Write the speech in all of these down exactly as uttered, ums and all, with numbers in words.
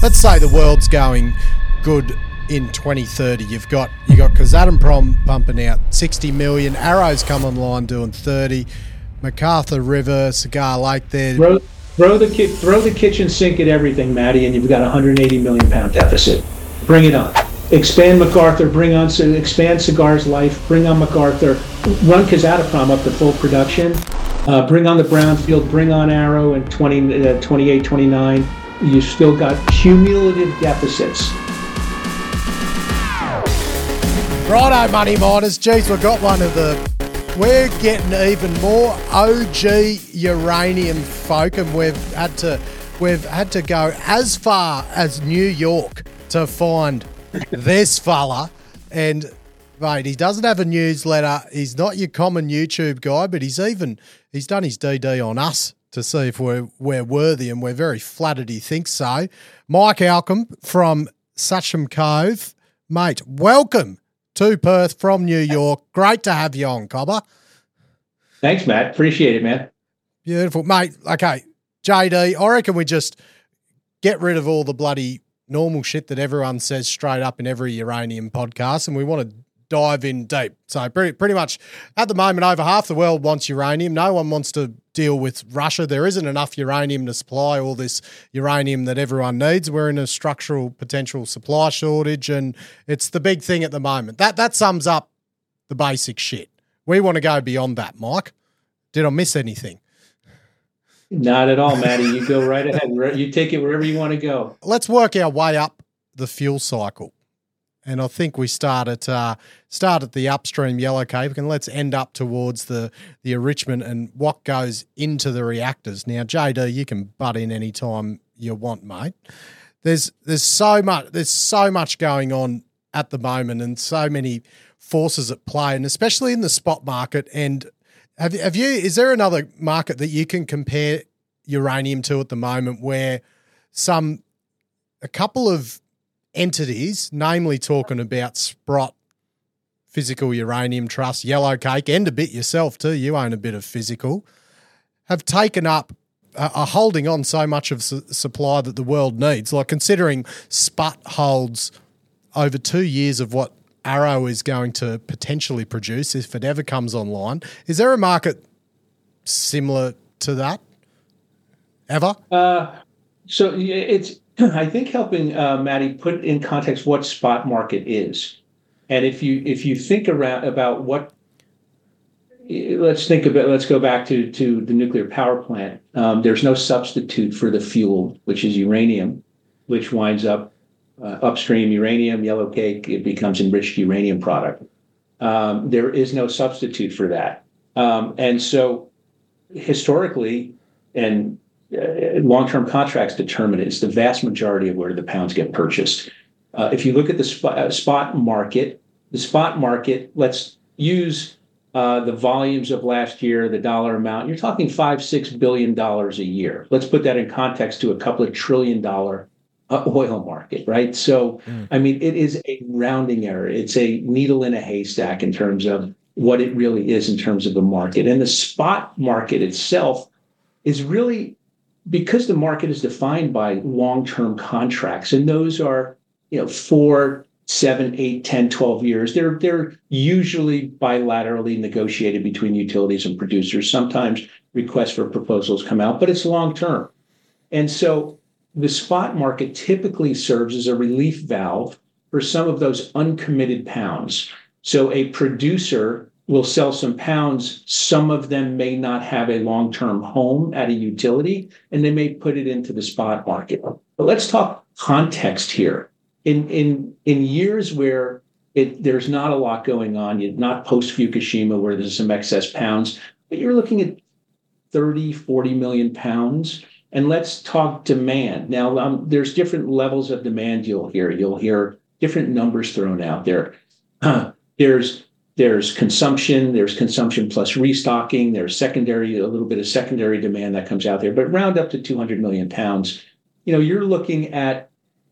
let's say the world's going good in twenty thirty. You've got you got Kazatomprom pumping out sixty million, Arrow's come online doing thirty, MacArthur River, Cigar Lake there. Throw, throw the ki- throw the kitchen sink at everything, Matty, and you've got a one hundred eighty million pound deficit. Bring it on. Expand MacArthur, bring on expand Cigar's life, bring on MacArthur, run Kazatomprom up to full production, uh, bring on the brownfield, bring on Arrow in twenty, uh, twenty-eight, twenty-nine. You've still got cumulative deficits. Righto, money miners. Geez, we've got one of the... We're getting even more O G uranium folk, and we've had to we've had to go as far as New York to find this fella. And mate, he doesn't have a newsletter. He's not your common YouTube guy, but he's even he's done his D D on us to see if we're we're worthy, and we're very flattered he thinks so. Mike Alcombe from Sachem Cove, mate. Welcome to Perth from New York. Great to have you on, Cobber. Thanks, Matt. Appreciate it, man. Beautiful, mate. Okay, J D, I reckon we just get rid of all the bloody normal shit that everyone says straight up in every uranium podcast, and we want to dive in deep. So pretty, pretty much at the moment, over half the world wants uranium. No one wants to deal with Russia. There isn't enough uranium to supply all this uranium that everyone needs. We're in a structural potential supply shortage, and it's the big thing at the moment. That that sums up the basic shit. We want to go beyond that, Mike. Did I miss anything? Not at all, Matty. You go right ahead. You take it wherever you want to go. Let's work our way up the fuel cycle. And I think we start at, uh, start at the upstream yellowcake, and let's end up towards the, the enrichment and what goes into the reactors. Now, J D, you can butt in any time you want, mate. There's there's so much there's so much going on at the moment, and so many forces at play, and especially in the spot market. And have have you? Is there another market that you can compare uranium to at the moment, where some a couple of entities, namely talking about Sprott, Physical Uranium Trust, Yellowcake, and a bit yourself too, you own a bit of Physical, have taken up, uh, are holding on so much of su- supply that the world needs, like considering Sput holds over two years of what Arrow is going to potentially produce if it ever comes online. Is there a market similar to that ever? Uh, so it's... I think helping uh, Matty put in context what spot market is, and if you if you think around about what, let's think about let's go back to to the nuclear power plant. Um, there's no substitute for the fuel, which is uranium, which winds up uh, upstream uranium, yellowcake. It becomes enriched uranium product. Um, there is no substitute for that, um, and so historically, and Uh, long-term contracts determine it. It's the vast majority of where the pounds get purchased. Uh, if you look at the sp- uh, spot market, the spot market, let's use uh, the volumes of last year, the dollar amount. You're talking five, six billion dollars a year. Let's put that in context to a couple of trillion dollar uh, oil market, right? So, mm. I mean, it is a rounding error. It's a needle in a haystack in terms of what it really is in terms of the market. And the spot market itself is really, because the market is defined by long-term contracts, and those are, you know, four, seven, eight, ten, twelve years. They're they're usually bilaterally negotiated between utilities and producers. Sometimes requests for proposals come out, but it's long-term. And so the spot market typically serves as a relief valve for some of those uncommitted pounds. So a producer will sell some pounds. Some of them may not have a long-term home at a utility, and they may put it into the spot market. But let's talk context here. In in in years where it there's not a lot going on, you're not post-Fukushima where there's some excess pounds, but you're looking at thirty, forty million pounds. And let's talk demand. Now, um, there's different levels of demand you'll hear. You'll hear different numbers thrown out there. Uh, there's There's consumption, there's consumption plus restocking, there's secondary, a little bit of secondary demand that comes out there, but round up to two hundred million pounds. You know, you're looking at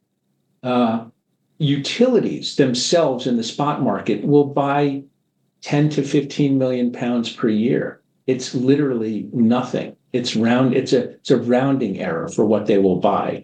uh, utilities themselves in the spot market will buy ten to fifteen million pounds per year. It's literally nothing. It's round, it's a, it's a rounding error for what they will buy.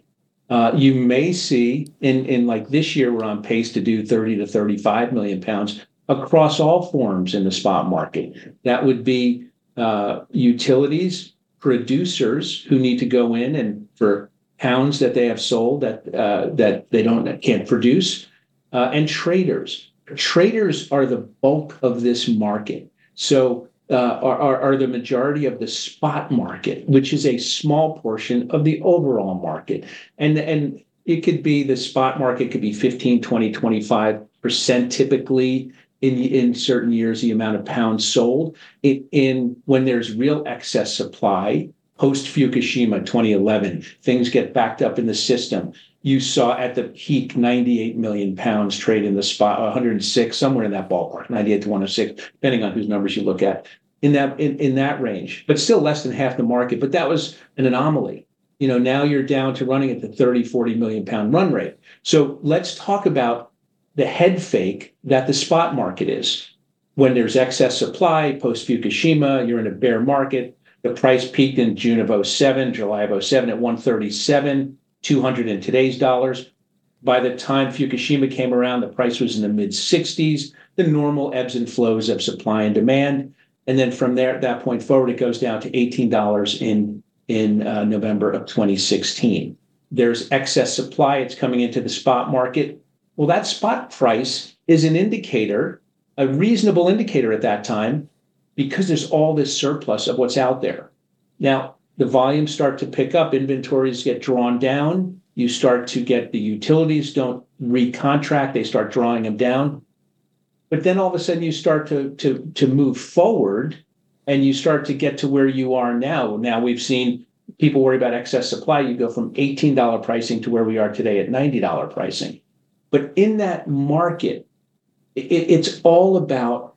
Uh, you may see in, in like this year, we're on pace to do thirty to thirty-five million pounds across all forms in the spot market. That would be uh, utilities, producers who need to go in and for pounds that they have sold that uh, that they don't can't produce, uh, and traders. Traders are the bulk of this market. So uh, are, are the majority of the spot market, which is a small portion of the overall market. And, and it could be the spot market could be fifteen, twenty, twenty-five percent typically in, in certain years, the amount of pounds sold. It, in when there's real excess supply, post Fukushima twenty eleven, things get backed up in the system. You saw at the peak ninety-eight million pounds trade in the spot, one hundred six, somewhere in that ballpark, ninety-eight to one hundred six, depending on whose numbers you look at, in that in, in that range, but still less than half the market. But that was an anomaly. You know, now you're down to running at the thirty, forty million pound run rate. So let's talk about the head fake that the spot market is. When there's excess supply, post Fukushima, you're in a bear market. The price peaked in June of oh seven, July of oh seven at one thirty-seven. two hundred in today's dollars. By the time Fukushima came around, the price was in the mid sixties, the normal ebbs and flows of supply and demand. And then from there, at that point forward, it goes down to eighteen dollars in, in uh, November of twenty sixteen. There's excess supply. It's coming into the spot market. Well, that spot price is an indicator, a reasonable indicator at that time, because there's all this surplus of what's out there. Now, the volumes start to pick up, inventories get drawn down, you start to get the utilities don't recontract, they start drawing them down. But then all of a sudden you start to, to, to move forward and you start to get to where you are now. Now we've seen people worry about excess supply. You go from eighteen dollars pricing to where we are today at ninety dollars pricing. But in that market, it, it's all about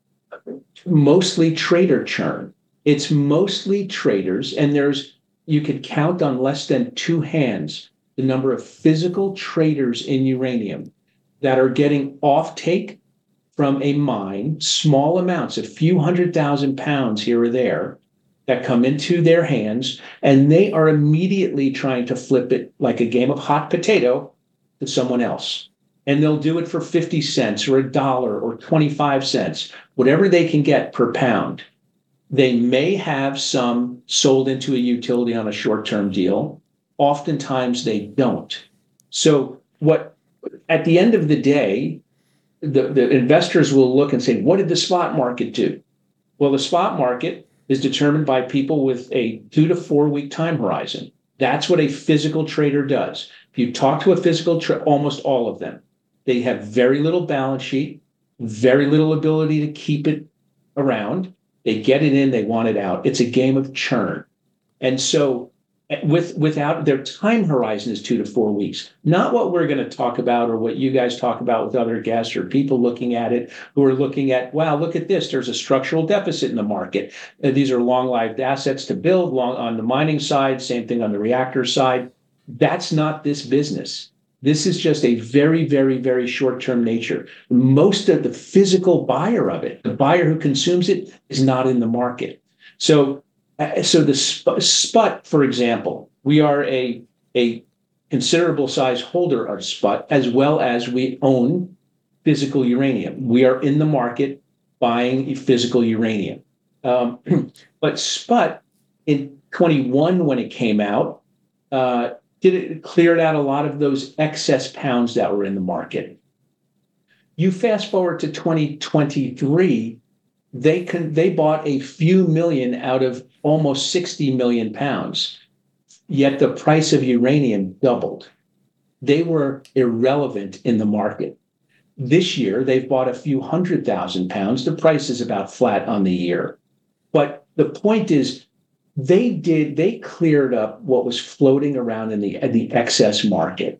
mostly trader churn. It's mostly traders, and there's you could count on less than two hands the number of physical traders in uranium that are getting offtake from a mine, small amounts, a few hundred thousand pounds here or there, that come into their hands, and they are immediately trying to flip it like a game of hot potato to someone else. And they'll do it for fifty cents or a dollar or twenty-five cents, whatever they can get per pound. They may have some sold into a utility on a short-term deal. Oftentimes they don't. So what, at the end of the day, the, the investors will look and say, what did the spot market do? Well, the spot market is determined by people with a two to four week time horizon. That's what a physical trader does. If you talk to a physical trader, almost all of them, they have very little balance sheet, very little ability to keep it around. They get it in, they want it out. It's a game of churn. And so with without their time horizon is two to four weeks, not what we're going to talk about or what you guys talk about with other guests or people looking at it who are looking at, wow, look at this. There's a structural deficit in the market. Uh, these are long-lived assets to build long on the mining side, same thing on the reactor side. That's not this business. This is just a very, very, very short-term nature. Most of the physical buyer of it, the buyer who consumes it, is not in the market. So, uh, so the sp- SPUT, for example, we are a, a considerable size holder of SPUT, as well as we own physical uranium. We are in the market buying physical uranium. Um, but SPUT in twenty-one, when it came out, uh, did it cleared out a lot of those excess pounds that were in the market. You fast forward to twenty twenty-three, they can they bought a few million out of almost sixty million pounds, yet the price of uranium doubled. They were irrelevant in the market. This year, they've bought a few hundred thousand pounds. The price is about flat on the year. But the point is, They did, they cleared up what was floating around in the, the excess market.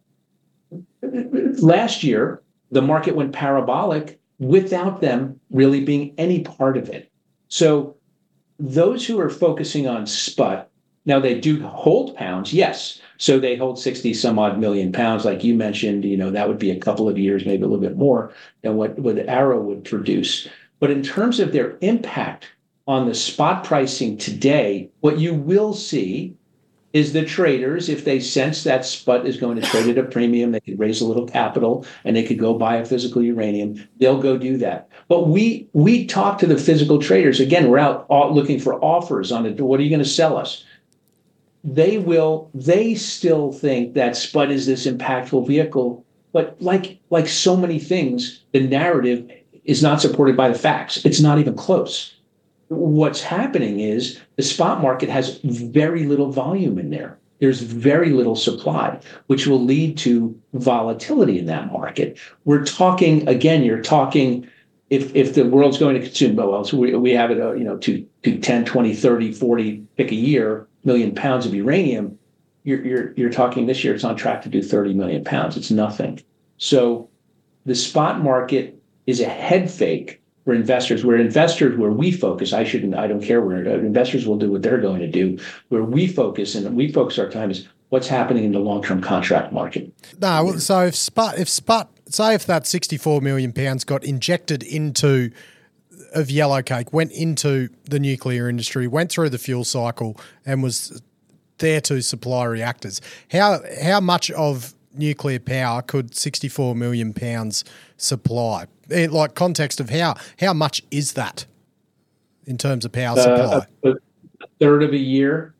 Last year, the market went parabolic without them really being any part of it. So those who are focusing on SPUT, now they do hold pounds, yes. So they hold sixty some odd million pounds, like you mentioned, you know, that would be a couple of years, maybe a little bit more than what, what Arrow would produce. But in terms of their impact on the spot pricing today, what you will see is the traders, if they sense that spot is going to trade at a premium, they could raise a little capital and they could go buy a physical uranium. They'll go do that. But we we talk to the physical traders. Again, we're out looking for offers on it. What are you going to sell us? They will. They still think that spot is this impactful vehicle. But like like so many things, the narrative is not supported by the facts. It's not even close. What's happening is the spot market has very little volume in there. There's very little supply, which will lead to volatility in that market. We're talking, again, you're talking, if if the world's going to consume, well, so we, we have it, uh, you know, to, to ten, twenty, thirty, forty, pick a year, million pounds of uranium, you're, you're, you're talking this year, it's on track to do thirty million pounds. It's nothing. So the spot market is a head fake for investors, where investors, where we focus, I shouldn't, I don't care where uh, investors will do what they're going to do. Where we focus and we focus our time is what's happening in the long-term contract market. No, so if spot, if spot, say if that sixty-four million pounds got injected into of Yellowcake, went into the nuclear industry, went through the fuel cycle, and was there to supply reactors, how how much of nuclear power could sixty-four million pounds supply? It, like context of how how much is that in terms of power supply? Uh, a, a third of a year.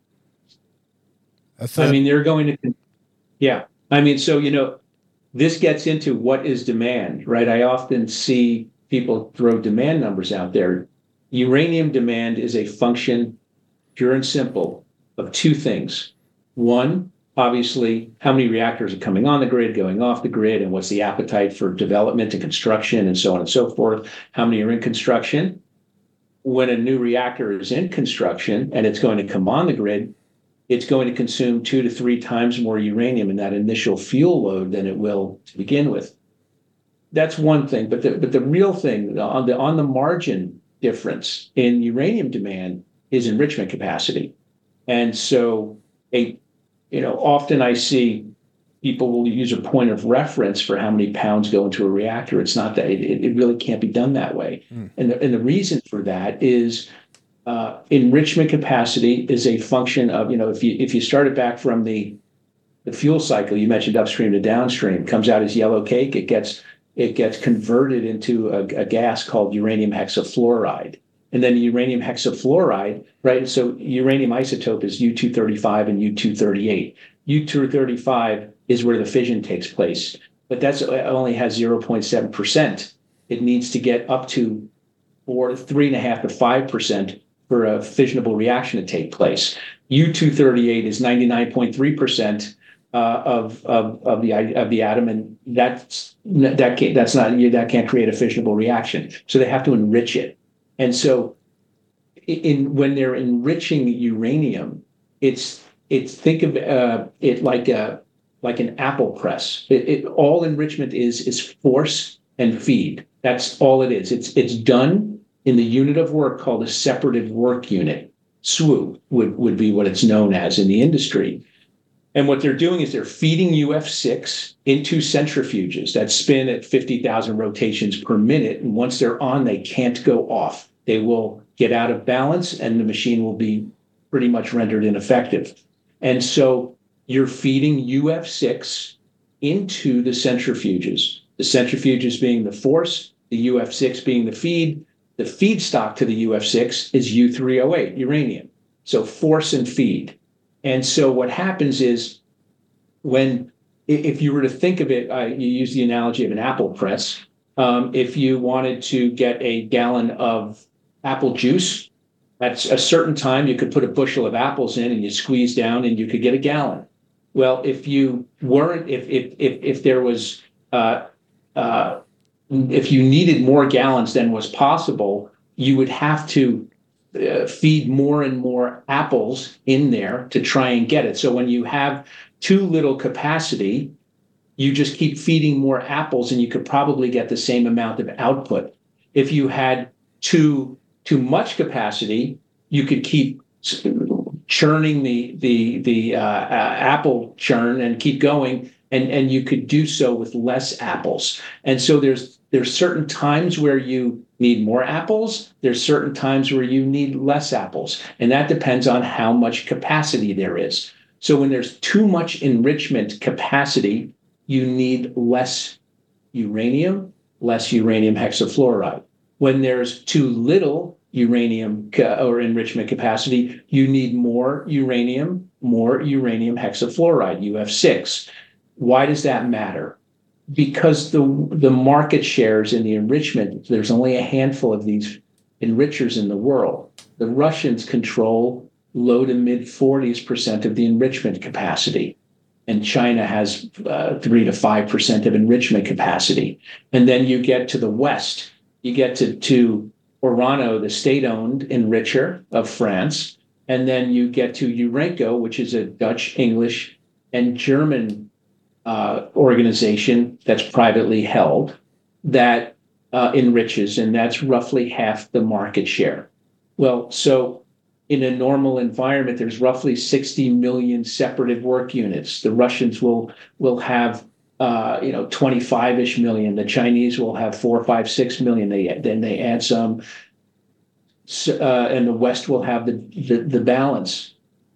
A third. I mean, they're going to, yeah. I mean, so, you know, this gets into what is demand, right? I often see people throw demand numbers out there. Uranium demand is a function, pure and simple, of two things. One, obviously, how many reactors are coming on the grid, going off the grid, and what's the appetite for development and construction and so on and so forth. How many are in construction? When a new reactor is in construction and it's going to come on the grid, it's going to consume two to three times more uranium in that initial fuel load than it will to begin with. That's one thing, but the, but the real thing on the on the margin difference in uranium demand is enrichment capacity. And so a You know, often I see people will use a point of reference for how many pounds go into a reactor. It's not that, it, it really can't be done that way. Mm. And, the, and the reason for that is uh, enrichment capacity is a function of, you know, if you if you start it back from the, the fuel cycle, you mentioned upstream to downstream, comes out as Yellowcake, it gets it gets converted into a, a gas called uranium hexafluoride. And then uranium hexafluoride, right? So uranium isotope is U two thirty-five and U two thirty-eight. U two thirty-five is where the fission takes place, but that's only has zero point seven percent. It needs to get up to four, three and a half to five percent for a fissionable reaction to take place. U two thirty-eight is ninety-nine point three percent uh, of, of of the of the atom, and that's that can't, that's not that can't create a fissionable reaction. So they have to enrich it. And so in when they're enriching uranium, it's it's think of uh, it like a like an apple press. It, it, all enrichment is is force and feed. That's all it is. It's it's done in the unit of work called a separative work unit. S W U would, would be what it's known as in the industry. And what they're doing is they're feeding U F six into centrifuges that spin at fifty thousand rotations per minute. And once they're on, they can't go off. They will get out of balance and the machine will be pretty much rendered ineffective. And so you're feeding U F six into the centrifuges, the centrifuges being the force, the U F six being the feed. The feedstock to the U F six is U three oh eight, uranium. So force and feed. And so what happens is when, if you were to think of it, uh, you use the analogy of an apple press. Um, if you wanted to get a gallon of apple juice, at a certain time, you could put a bushel of apples in and you squeeze down and you could get a gallon. Well, if you weren't, if if if, if there was, uh, uh, if you needed more gallons than was possible, you would have to Uh, feed more and more apples in there to try and get it. So when you have too little capacity, you just keep feeding more apples and you could probably get the same amount of output. If you had too too much capacity, you could keep churning the the the uh, uh, apple churn and keep going, and and you could do so with less apples. And so there's there's certain times where you need more apples. There's certain times where you need less apples. And that depends on how much capacity there is. So when there's too much enrichment capacity, you need less uranium, less uranium hexafluoride. When there's too little uranium ca- or enrichment capacity, you need more uranium, more uranium hexafluoride, U F six. Why does that matter? Because the, the market shares in the enrichment, there's only a handful of these enrichers in the world. The Russians control low to mid forties percent of the enrichment capacity. And China has uh, three to five percent of enrichment capacity. And then you get to the West, you get to, to Orano, the state-owned enricher of France. And then you get to Urenco, which is a Dutch, English, and German uh, organization that's privately held that uh, enriches, and that's roughly half the market share. Well, so in a normal environment, there's roughly sixty million separative work units. The Russians will will have uh, you know twenty-five-ish million. The Chinese will have four, five, six million. They then they add some, uh, and the West will have the, the the balance.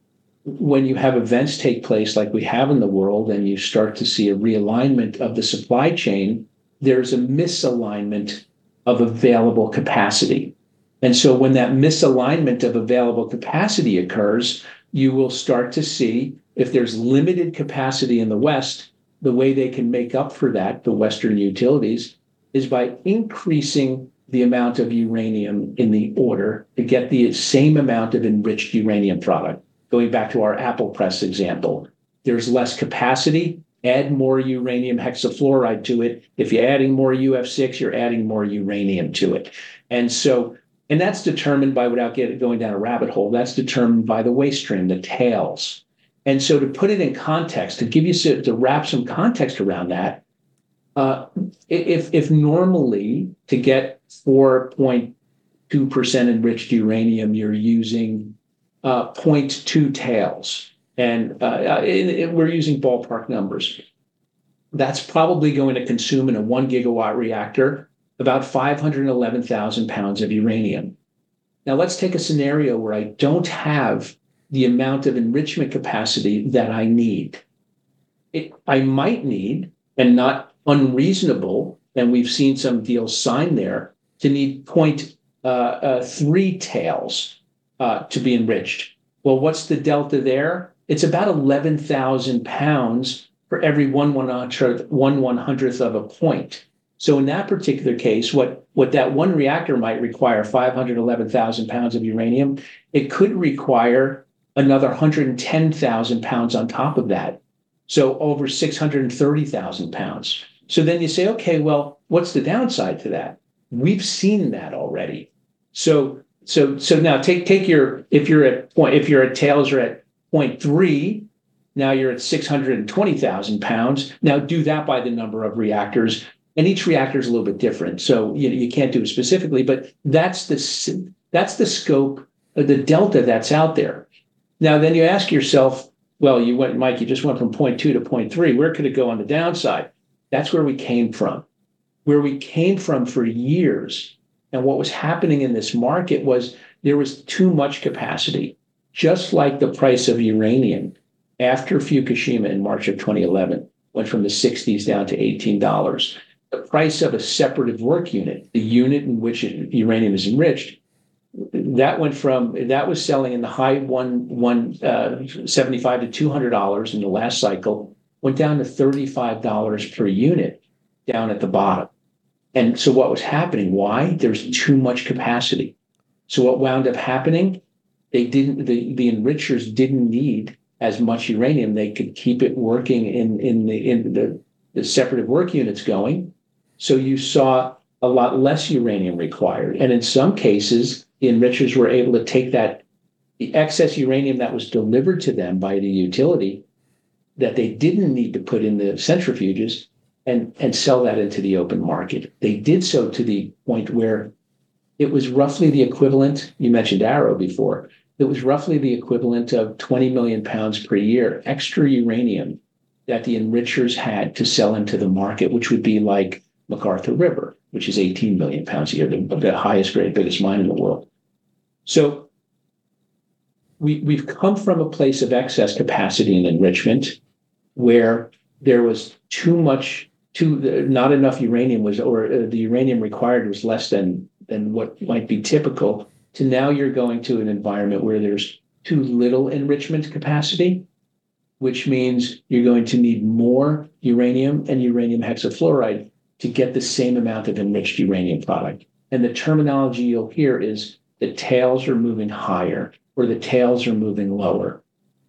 When you have events take place like we have in the world, and you start to see a realignment of the supply chain, there's a misalignment of available capacity. And so when that misalignment of available capacity occurs, you will start to see, if there's limited capacity in the West, the way they can make up for that, the Western utilities, is by increasing the amount of uranium in the order to get the same amount of enriched uranium product. Going back to our Apple Press example, there's less capacity, add more uranium hexafluoride to it. If you're adding more U F six, you're adding more uranium to it. And so, and that's determined by, without getting going down a rabbit hole, that's determined by the waste stream, the tails. And so to put it in context, to give you, to wrap some context around that, uh, if, if normally to get four point two percent enriched uranium, you're using uh, zero point two tails, and uh, it, it, we're using ballpark numbers. That's probably going to consume in a one gigawatt reactor about five hundred eleven thousand pounds of uranium. Now let's take a scenario where I don't have the amount of enrichment capacity that I need. It, I might need, and not unreasonable, and we've seen some deals signed there, to need zero point three tails uh, to be enriched. Well, what's the delta there? It's about eleven thousand pounds for every one one hundredth, one one hundredth of a point. So in that particular case, what, what that one reactor might require, five hundred eleven thousand pounds of uranium, it could require another one hundred ten thousand pounds on top of that. So over six hundred thirty thousand pounds. So then you say, okay, well, what's the downside to that? We've seen that already. So so so now take take your, if you're at point, if you're at tails, you're at zero point three. Now you're at six hundred twenty thousand pounds. Now do that by the number of reactors. And each reactor is a little bit different, so you, you can't do it specifically, but that's the, that's the scope of the delta that's out there. Now, then you ask yourself, well, you went, Mike, you just went from zero point two to zero point three. Where could it go on the downside? That's where we came from. Where we came from for years, and what was happening in this market was there was too much capacity, just like the price of uranium after Fukushima in March of twenty eleven went from the sixties down to eighteen dollars. The price of a separative work unit, the unit in which uranium is enriched, that went from, that was selling in the high one, one uh, seventy-five to two hundred dollars in the last cycle, went down to thirty-five dollars per unit down at the bottom. And so what was happening? Why? There's too much capacity. So what wound up happening? They didn't, the, the enrichers didn't need as much uranium. They could keep it working in, in the, in the, the separative work units going. So you saw a lot less uranium required. And in some cases, the enrichers were able to take that, the excess uranium that was delivered to them by the utility that they didn't need to put in the centrifuges, and, and sell that into the open market. They did so to the point where it was roughly the equivalent, you mentioned Arrow before, it was roughly the equivalent of twenty million pounds per year extra uranium that the enrichers had to sell into the market, which would be like McArthur River, which is eighteen million pounds a year, the, the highest grade, biggest mine in the world. So we, we've come from a place of excess capacity and enrichment where there was too much, too not enough uranium was, or uh, the uranium required was less than than what might be typical. To now you're going to an environment where there's too little enrichment capacity, which means you're going to need more uranium and uranium hexafluoride to get the same amount of enriched uranium product. And the terminology you'll hear is the tails are moving higher or the tails are moving lower.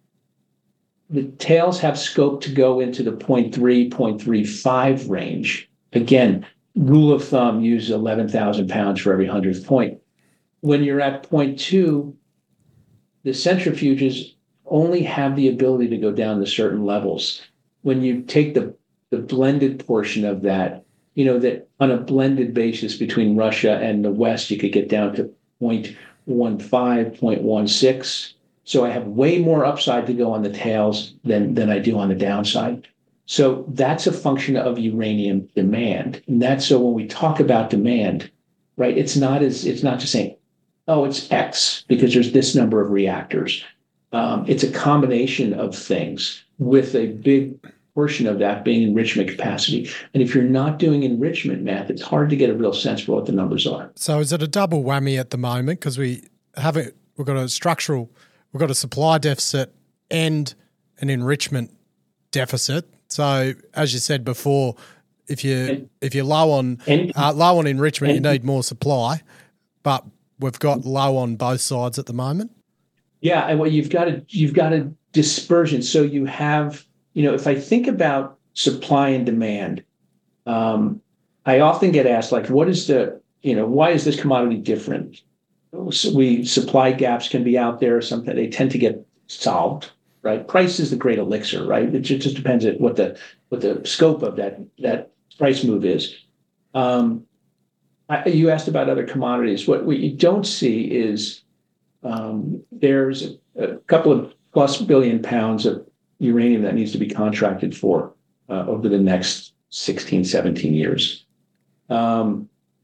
The tails have scope to go into the zero point three, zero point three five range. Again, rule of thumb, use eleven thousand pounds for every hundredth point. When you're at zero point two, the centrifuges only have the ability to go down to certain levels. When you take the, the blended portion of that, you know, that on a blended basis between Russia and the West, you could get down to zero point one five, zero point one six. So I have way more upside to go on the tails than, than I do on the downside. So that's a function of uranium demand. And that's so when we talk about demand, right, it's not as it's not just saying, oh, it's X because there's this number of reactors. Um, it's a combination of things with a big portion of that being enrichment capacity. And if you're not doing enrichment math, it's hard to get a real sense for what the numbers are. So is it a double whammy at the moment? Because we haven't, we've got a structural, we've got a supply deficit and an enrichment deficit. So as you said before, if you and, if you're low on and, uh, low on enrichment, and, you need more supply, but we've got low on both sides at the moment. Yeah, and well, you've got a you've got a dispersion. So you have, you know, if I think about supply and demand, um, I often get asked, like, what is the, you know, why is this commodity different? So we supply gaps can be out there. Something they tend to get solved, right? Price is the great elixir, right? It just, just depends on what the what the scope of that that price move is. Um, I, you asked about other commodities. What what you don't see is um, there's a, a couple of plus billion pounds of uranium that needs to be contracted for uh, over the next sixteen, seventeen years. Um,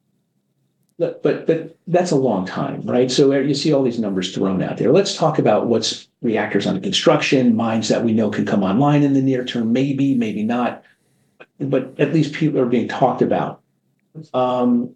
but, but but that's a long time, right? So you see all these numbers thrown out there. Let's talk about what's reactors under construction, mines that we know can come online in the near term, maybe, maybe not. But at least people are being talked about. Um,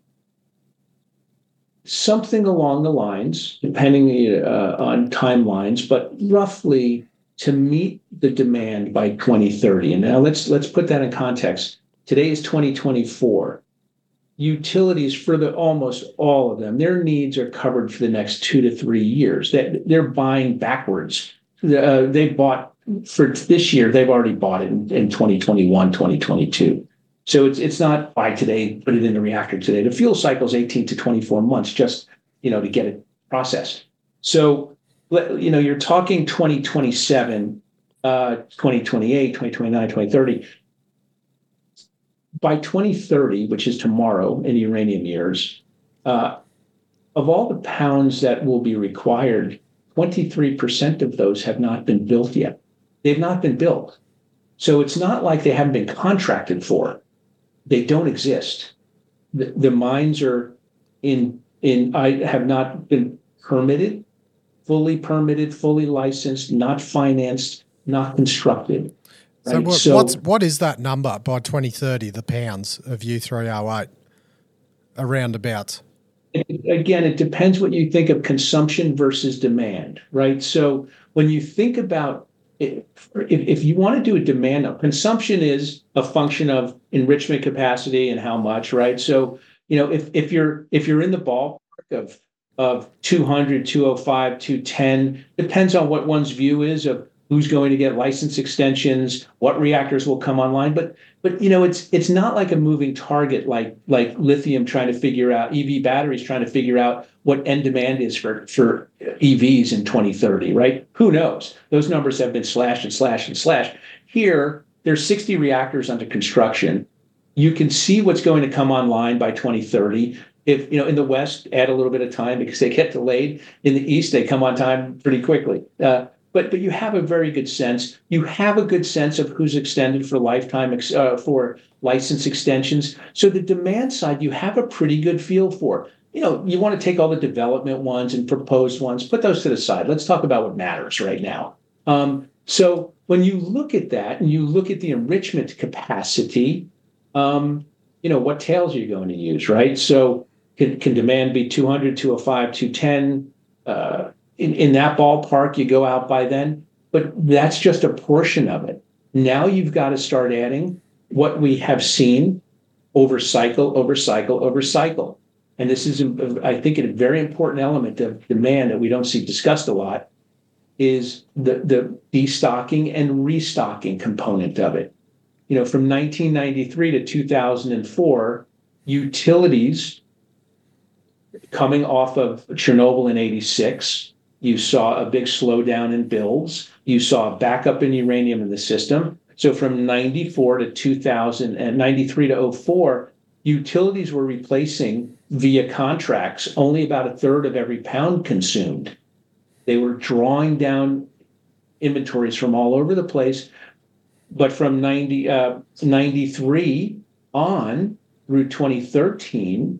something along the lines, depending uh, on timelines, but roughly to meet the demand by twenty thirty. And now let's let's put that in context. Today is twenty twenty-four. Utilities, for the almost all of them, their needs are covered for the next two to three years. They, they're buying backwards. Uh, they bought for this year. They've already bought it in, in twenty twenty-one, twenty twenty-two. So it's it's not buy today, put it in the reactor today. The fuel cycle is eighteen to twenty-four months just, you know, to get it processed. So, you know, you're talking twenty twenty-seven, uh, twenty twenty-eight, twenty twenty-nine, twenty thirty. By twenty thirty, which is tomorrow in uranium years, uh, of all the pounds that will be required, twenty-three percent of those have not been built yet. They've not been built. So it's not like they haven't been contracted for. They don't exist. The, the mines are in, in, I have not been permitted, fully permitted, fully licensed, not financed, not constructed. Right? So, what, so what's, what is that number by twenty thirty, the pounds of U three oh eight, around about? Again, it depends what you think of consumption versus demand, right? So when you think about it, if, if you want to do a demand, consumption is a function of enrichment capacity and how much, right? So, you know, if if you're if you're in the ballpark of of two hundred, two oh five, two ten, depends on what one's view is of who's going to get license extensions, what reactors will come online. But but you know, it's it's not like a moving target like like lithium trying to figure out, E V batteries trying to figure out what end demand is for, for E Vs in twenty thirty, right? Who knows? Those numbers have been slashed and slashed and slashed. Here, there's sixty reactors under construction. You can see what's going to come online by twenty thirty. If, you know, in the West, add a little bit of time because they get delayed. In the East, they come on time pretty quickly. Uh, But but you have a very good sense. You have a good sense of who's extended for lifetime uh, for license extensions. So the demand side, you have a pretty good feel for. you know, you want to take all the development ones and proposed ones, put those to the side. Let's talk about what matters right now. Um, so when you look at that and you look at the enrichment capacity, um, you know, what tails are you going to use, right? So can, can demand be two hundred, two oh five, two ten? Uh, in, in that ballpark, you go out by then. But that's just a portion of it. Now you've got to start adding what we have seen over cycle, over cycle, over cycle. And this is, I think, a very important element of demand that we don't see discussed a lot is the, the destocking and restocking component of it. You know, from nineteen ninety-three to two thousand four, utilities coming off of Chernobyl in eighty-six, you saw a big slowdown in builds. You saw a backup in uranium in the system. So from ninety-four to two thousand and ninety-three to oh four, utilities were replacing via contracts only about a third of every pound consumed. They were drawing down inventories from all over the place. But from ninety, uh, ninety-three on through twenty thirteen,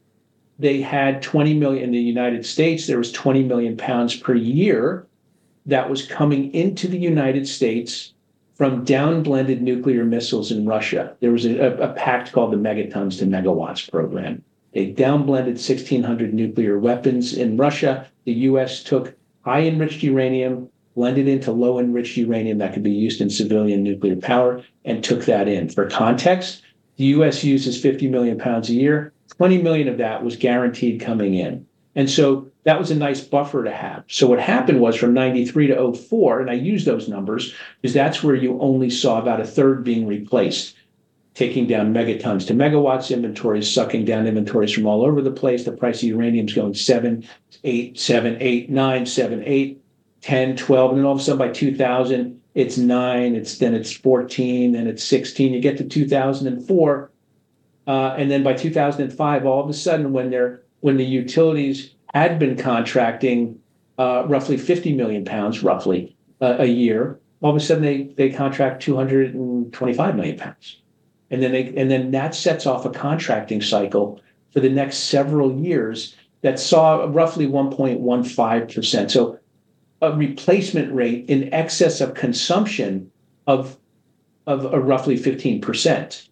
they had twenty million in the United States. There was twenty million pounds per year that was coming into the United States from downblended nuclear missiles in Russia. There was a, a pact called the Megatons to Megawatts program. They downblended sixteen hundred nuclear weapons in Russia. The U S took high enriched uranium, blended into low enriched uranium that could be used in civilian nuclear power, and took that in. For context, the U S uses fifty million pounds a year. twenty million of that was guaranteed coming in. And so that was a nice buffer to have. So what happened was from ninety-three to oh four, and I use those numbers because that's where you only saw about a third being replaced, taking down megatons to megawatts inventories, sucking down inventories from all over the place. The price of uranium is going seven, eight, seven, eight, nine, seven, eight, ten, twelve, and then all of a sudden by two thousand, it's nine, it's then it's fourteen, then it's sixteen. You get to two thousand four, uh, and then by two thousand five, all of a sudden, when they're when the utilities had been contracting uh, roughly fifty million pounds, roughly uh, a year, all of a sudden they they contract two hundred twenty-five million pounds, and then they and then that sets off a contracting cycle for the next several years that saw roughly one point one five percent. So a replacement rate in excess of consumption of of a roughly fifteen percent.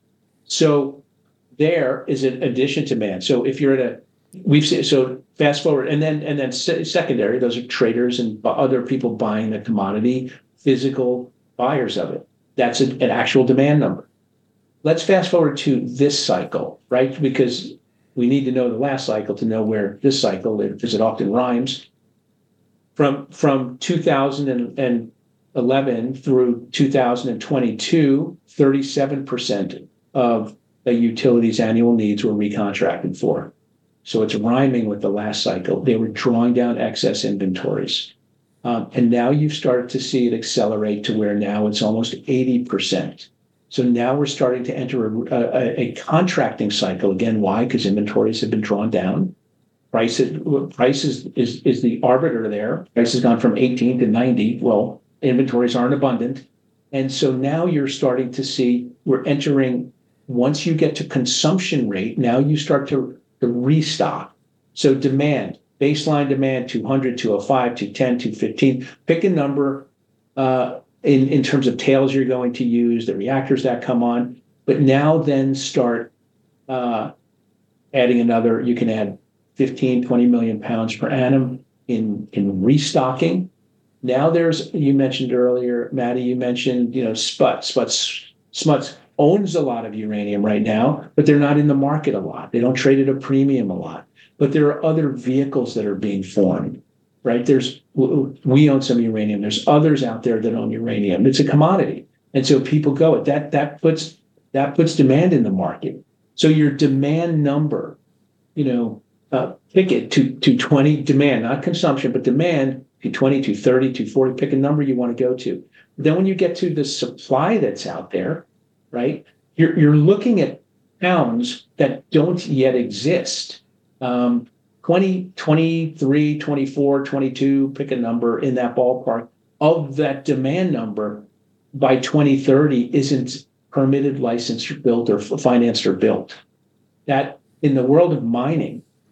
So there is an addition to demand. So if you're at a We've seen, so fast forward, and then and then secondary, those are traders and other people buying the commodity, physical buyers of it. That's a, an actual demand number. Let's fast forward to this cycle, right? Because we need to know the last cycle to know where this cycle, because it often rhymes. From from two thousand eleven through two thousand twenty-two, thirty-seven percent of a utility's annual needs were recontracted for. So it's rhyming with the last cycle. They were drawing down excess inventories. Um, and now you've started to see it accelerate to where now it's almost eighty percent. So now we're starting to enter a, a, a contracting cycle. Again, why? Because inventories have been drawn down. Price, price is, is, is the arbiter there. Price has gone from eighteen to ninety. Well, inventories aren't abundant. And so now you're starting to see we're entering, once you get to consumption rate, now you start to to restock. So demand, baseline demand, two hundred, two oh five, two ten, two fifteen. Pick a number uh, in, in terms of tails you're going to use, the reactors that come on. But now then start uh, adding another, you can add fifteen, twenty million pounds per annum in, in restocking. Now there's, you mentioned earlier, Maddie, you mentioned, you know, Sput. Sput's, Smuts owns a lot of uranium right now, but they're not in the market a lot. They don't trade at a premium a lot. But there are other vehicles that are being formed, right? There's, we own some uranium. There's others out there that own uranium. It's a commodity. And so people go, that that puts that puts demand in the market. So your demand number, you know, uh, pick it to, to twenty, demand, not consumption, but demand, to twenty, to thirty, to forty, pick a number you want to go to. Then when you get to the supply that's out there, right, you're, you're looking at pounds that don't yet exist. Um, twenty, twenty-three, twenty-four, twenty-two, pick a number in that ballpark of that demand number by twenty thirty isn't permitted, licensed, or built, or financed or built. That in the world of mining,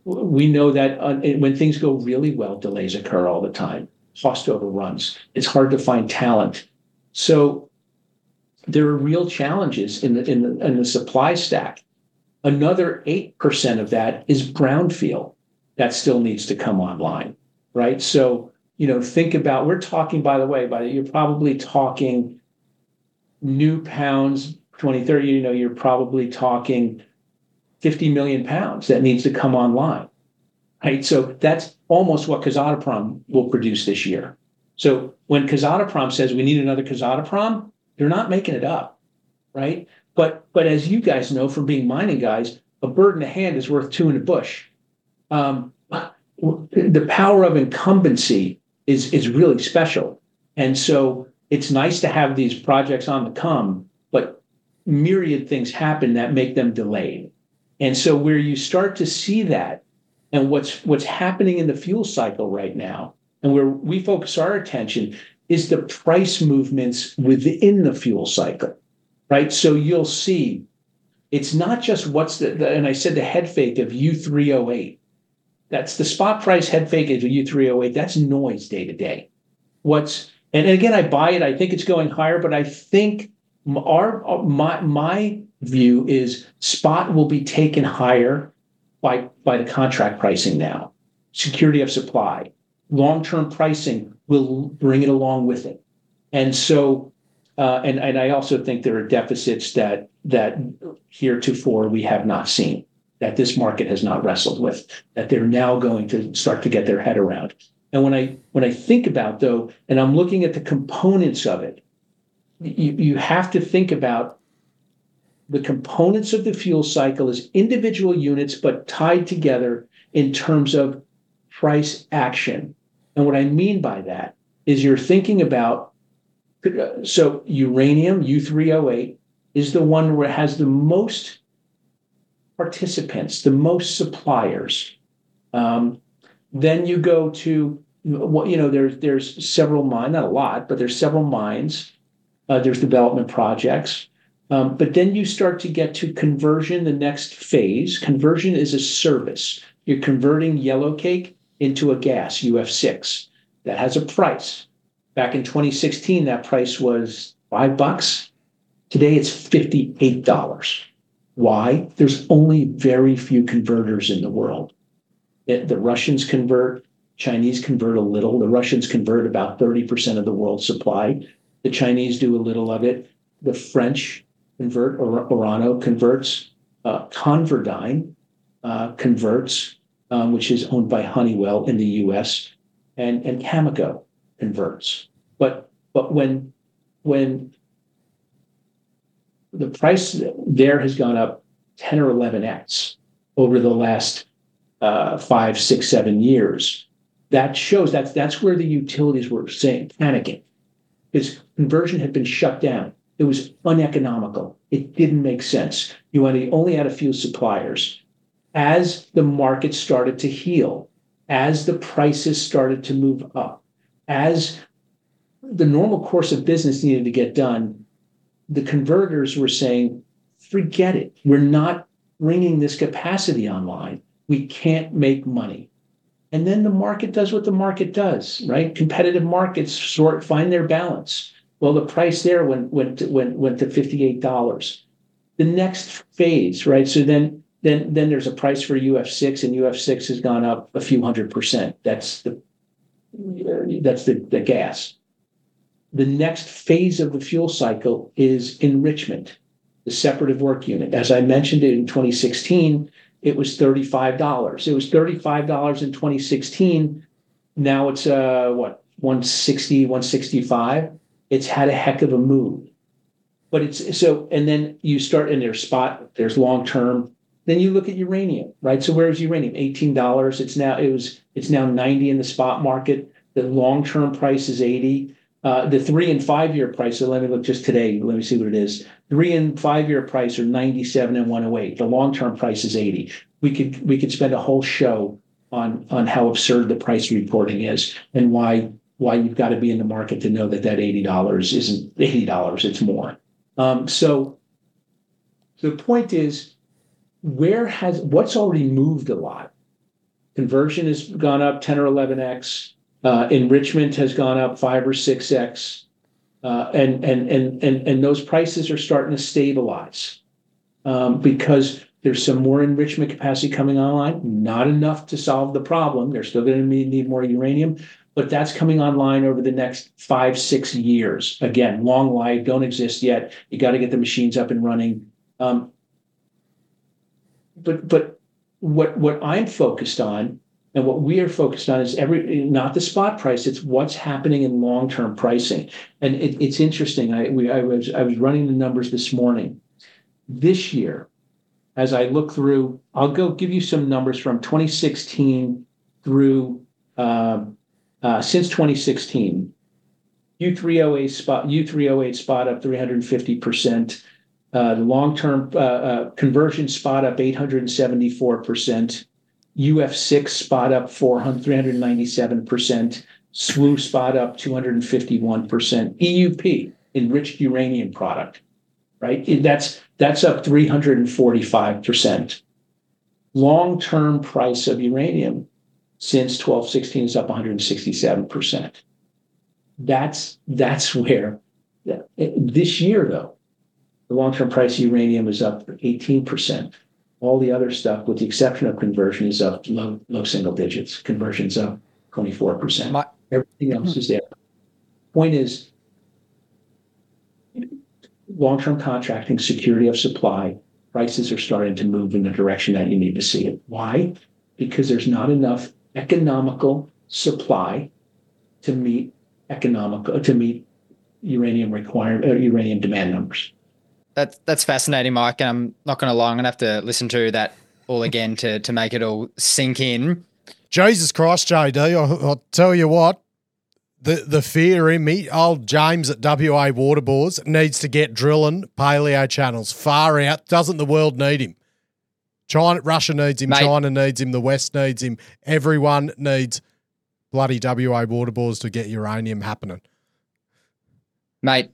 we know that uh, when things go really well, delays occur all the time. Cost overruns. It's hard to find talent. So there are real challenges in the in the, in the supply stack. Another eight percent of that is brownfield that still needs to come online, right? So, you know, think about, we're talking, by the way, by the, you're probably talking new pounds, twenty thirty, you know, you're probably talking fifty million pounds that needs to come online, right? So that's almost what Kazatomprom will produce this year. So when Kazatomprom says we need another Kazatomprom, they're not making it up, right? But but as you guys know from being mining guys, a bird in the hand is worth two in the bush. Um, the power of incumbency is is really special, and so it's nice to have these projects on the come, but myriad things happen that make them delayed. And so where you start to see that, and what's what's happening in the fuel cycle right now, and where we focus our attention, is the price movements within the fuel cycle, right? So you'll see, it's not just what's the, the and I said the head fake of U three oh eight. That's the spot price head fake of U three oh eight. That's noise day to day. What's and again, I buy it. I think it's going higher, but I think our my my view is spot will be taken higher by by the contract pricing now. Security of supply, long-term pricing will bring it along with it, and so uh, and and I also think there are deficits that that heretofore we have not seen, that this market has not wrestled with, that they're now going to start to get their head around. And when I when I think about, though, and I'm looking at the components of it, you, you have to think about the components of the fuel cycle as individual units, but tied together in terms of price action. And what I mean by that is you're thinking about, so uranium, U three oh eight, is the one where it has the most participants, the most suppliers. Um, then you go to, you know, there's there's several mines, not a lot, but there's several mines. Uh, there's development projects. Um, but then you start to get to conversion, the next phase. Conversion is a service. You're converting yellowcake into a gas, U F six. That has a price. Back in twenty sixteen, that price was five bucks. Today, it's fifty-eight dollars. Why? There's only very few converters in the world. It, the Russians convert, Chinese convert a little. The Russians convert about thirty percent of the world's supply. The Chinese do a little of it. The French convert, or Orano converts. Uh, Converdyne uh, converts, um, which is owned by Honeywell in the U S, and, and Cameco converts. But but when when the price there has gone up ten or eleven x over the last uh, five, six, seven years, that shows that's that's where the utilities were saying panicking, because conversion had been shut down. It was uneconomical. It didn't make sense. You only had a few suppliers. As the market started to heal, as the prices started to move up, as the normal course of business needed to get done, the converters were saying, forget it. We're not bringing this capacity online. We can't make money. And then the market does what the market does, right? Competitive markets sort find their balance. Well, the price there went went to, went went to fifty-eight dollars. The next phase, right? So then then then there's a price for U F six, and U F six has gone up a few hundred percent. That's the that's the, the gas. The next phase of the fuel cycle is enrichment, the separative work unit. As I mentioned it in twenty sixteen, it was thirty-five dollars. It was thirty-five dollars in twenty sixteen. Now it's uh what, one sixty, one sixty-five. It's had a heck of a move. But it's so, and then you start in their spot, there's long term. Then you look at uranium, right? So where is uranium? eighteen dollars. It's now it was it's now ninety in the spot market. The long term price is eighty. Uh, the three and five year price. So let me look just today. Let me see what it is. Three and five year price are ninety-seven and one oh eight. The long term price is eighty. We could we could spend a whole show on on how absurd the price reporting is, and why why you've got to be in the market to know that that eighty dollars isn't eighty dollars. It's more. Um, so the point is, where has what's already moved a lot conversion has gone up ten or eleven x. Uh, enrichment has gone up five or six x. Uh, and, and, and, and, and those prices are starting to stabilize um, because there's some more enrichment capacity coming online, not enough to solve the problem. They're still going to need more uranium, but that's coming online over the next five, six years. Again, long life, don't exist yet. You got to get the machines up and running. Um, but but what what I'm focused on and what we are focused on is every not the spot price. It's what's happening in long-term pricing. And it, it's interesting. I we I was I was running the numbers this morning. This year, as I look through, I'll go give you some numbers from twenty sixteen through uh, uh, since twenty sixteen. U three oh eight spot U three oh eight spot up three hundred fifty percent. Uh, the long-term uh, uh, conversion spot up eight hundred seventy-four percent. U F six spot up four hundred, three hundred ninety-seven percent. S W U spot up two hundred fifty-one percent. E U P, enriched uranium product, right? That's that's up three hundred forty-five percent. Long-term price of uranium since twelve sixteen is up one hundred sixty-seven percent. That's that's where this year, though, the long-term price of uranium is up eighteen percent. All the other stuff, with the exception of conversion, is up low, low single digits. Conversion's up twenty-four percent. My, Everything else is there. Point is, long-term contracting, security of supply, prices are starting to move in the direction that you need to see it. Why? Because there's not enough economical supply to meet economical to meet uranium requirement, uh, uranium demand numbers. That's that's fascinating, Mike. And I'm not going to lie, I'm going to have to listen to that all again to to make it all sink in. Jesus Christ, J D, I'll, I'll tell you what, the the fear in me, old James at W A Waterbores needs to get drilling paleo channels far out. Doesn't the world need him? China, Russia needs him. Mate, China needs him. The West needs him. Everyone needs bloody W A Waterbores to get uranium happening. Mate,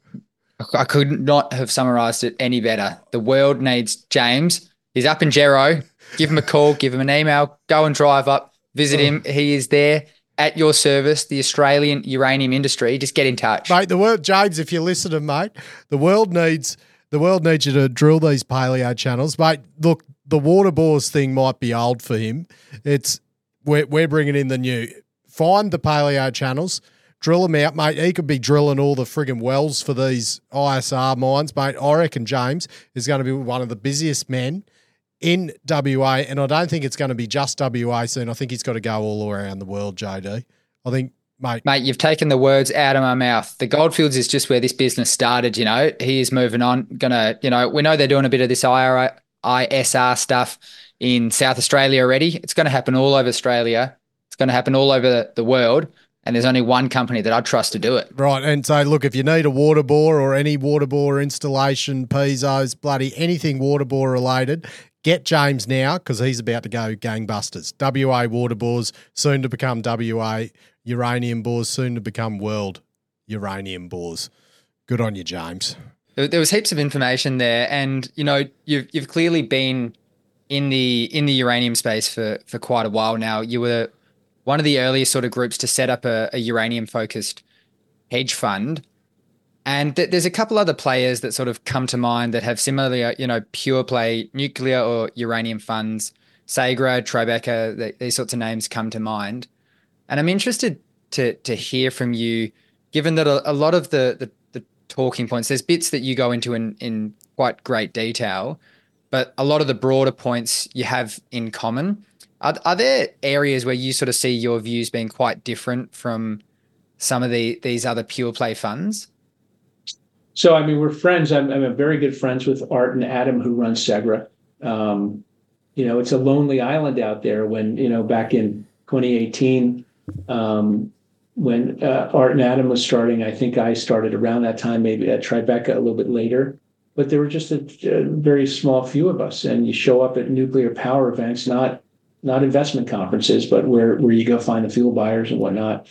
I could not have summarised it any better. The world needs James. He's up in Gero. Give him a call. Give him an email. Go and drive up. Visit him. He is there at your service, the Australian uranium industry. Just get in touch. Mate, the world, James, if you listen to mate, the world needs the world needs you to drill these paleo channels. Mate, look, the Waterbores thing might be old for him. It's we're, we're bringing in the new. Find the paleo channels. Drill them out, mate. He could be drilling all the friggin' wells for these I S R mines, mate. I reckon James is going to be one of the busiest men in W A, and I don't think it's going to be just W A soon. I think he's got to go all around the world, J D. I think, mate. Mate, you've taken the words out of my mouth. The Goldfields is just where this business started, you know. He is moving on. Going to, you know, we know they're doing a bit of this I S R stuff in South Australia already. It's going to happen all over Australia. It's going to happen all over the world. And there's only one company that I trust to do it. Right. And so, look, if you need a water bore or any water bore installation, piezo's, bloody anything water bore related, get James now because he's about to go gangbusters. W A water bores, soon to become W A uranium bores, soon to become world uranium bores. Good on you, James. There was heaps of information there. And, you know, you've, you've clearly been in the in the uranium space for, for quite a while now. You were one of the earliest sort of groups to set up a, a uranium-focused hedge fund. And th- there's a couple other players that sort of come to mind that have similarly, you know, pure play nuclear or uranium funds. Sagra, Tribeca, th- these sorts of names come to mind. And I'm interested to to hear from you, given that a, a lot of the, the the talking points, there's bits that you go into in, in quite great detail, but a lot of the broader points you have in common. Are, are there areas where you sort of see your views being quite different from some of the these other pure play funds? So, I mean, we're friends. I'm, I'm very good friends with Art and Adam, who run Segra. Um, you know, it's a lonely island out there when, you know, back in twenty eighteen, um, when uh, Art and Adam was starting, I think I started around that time, maybe at Tribeca a little bit later. But there were just a, a very small few of us. And you show up at nuclear power events, not not investment conferences, but where, where you go find the fuel buyers and whatnot.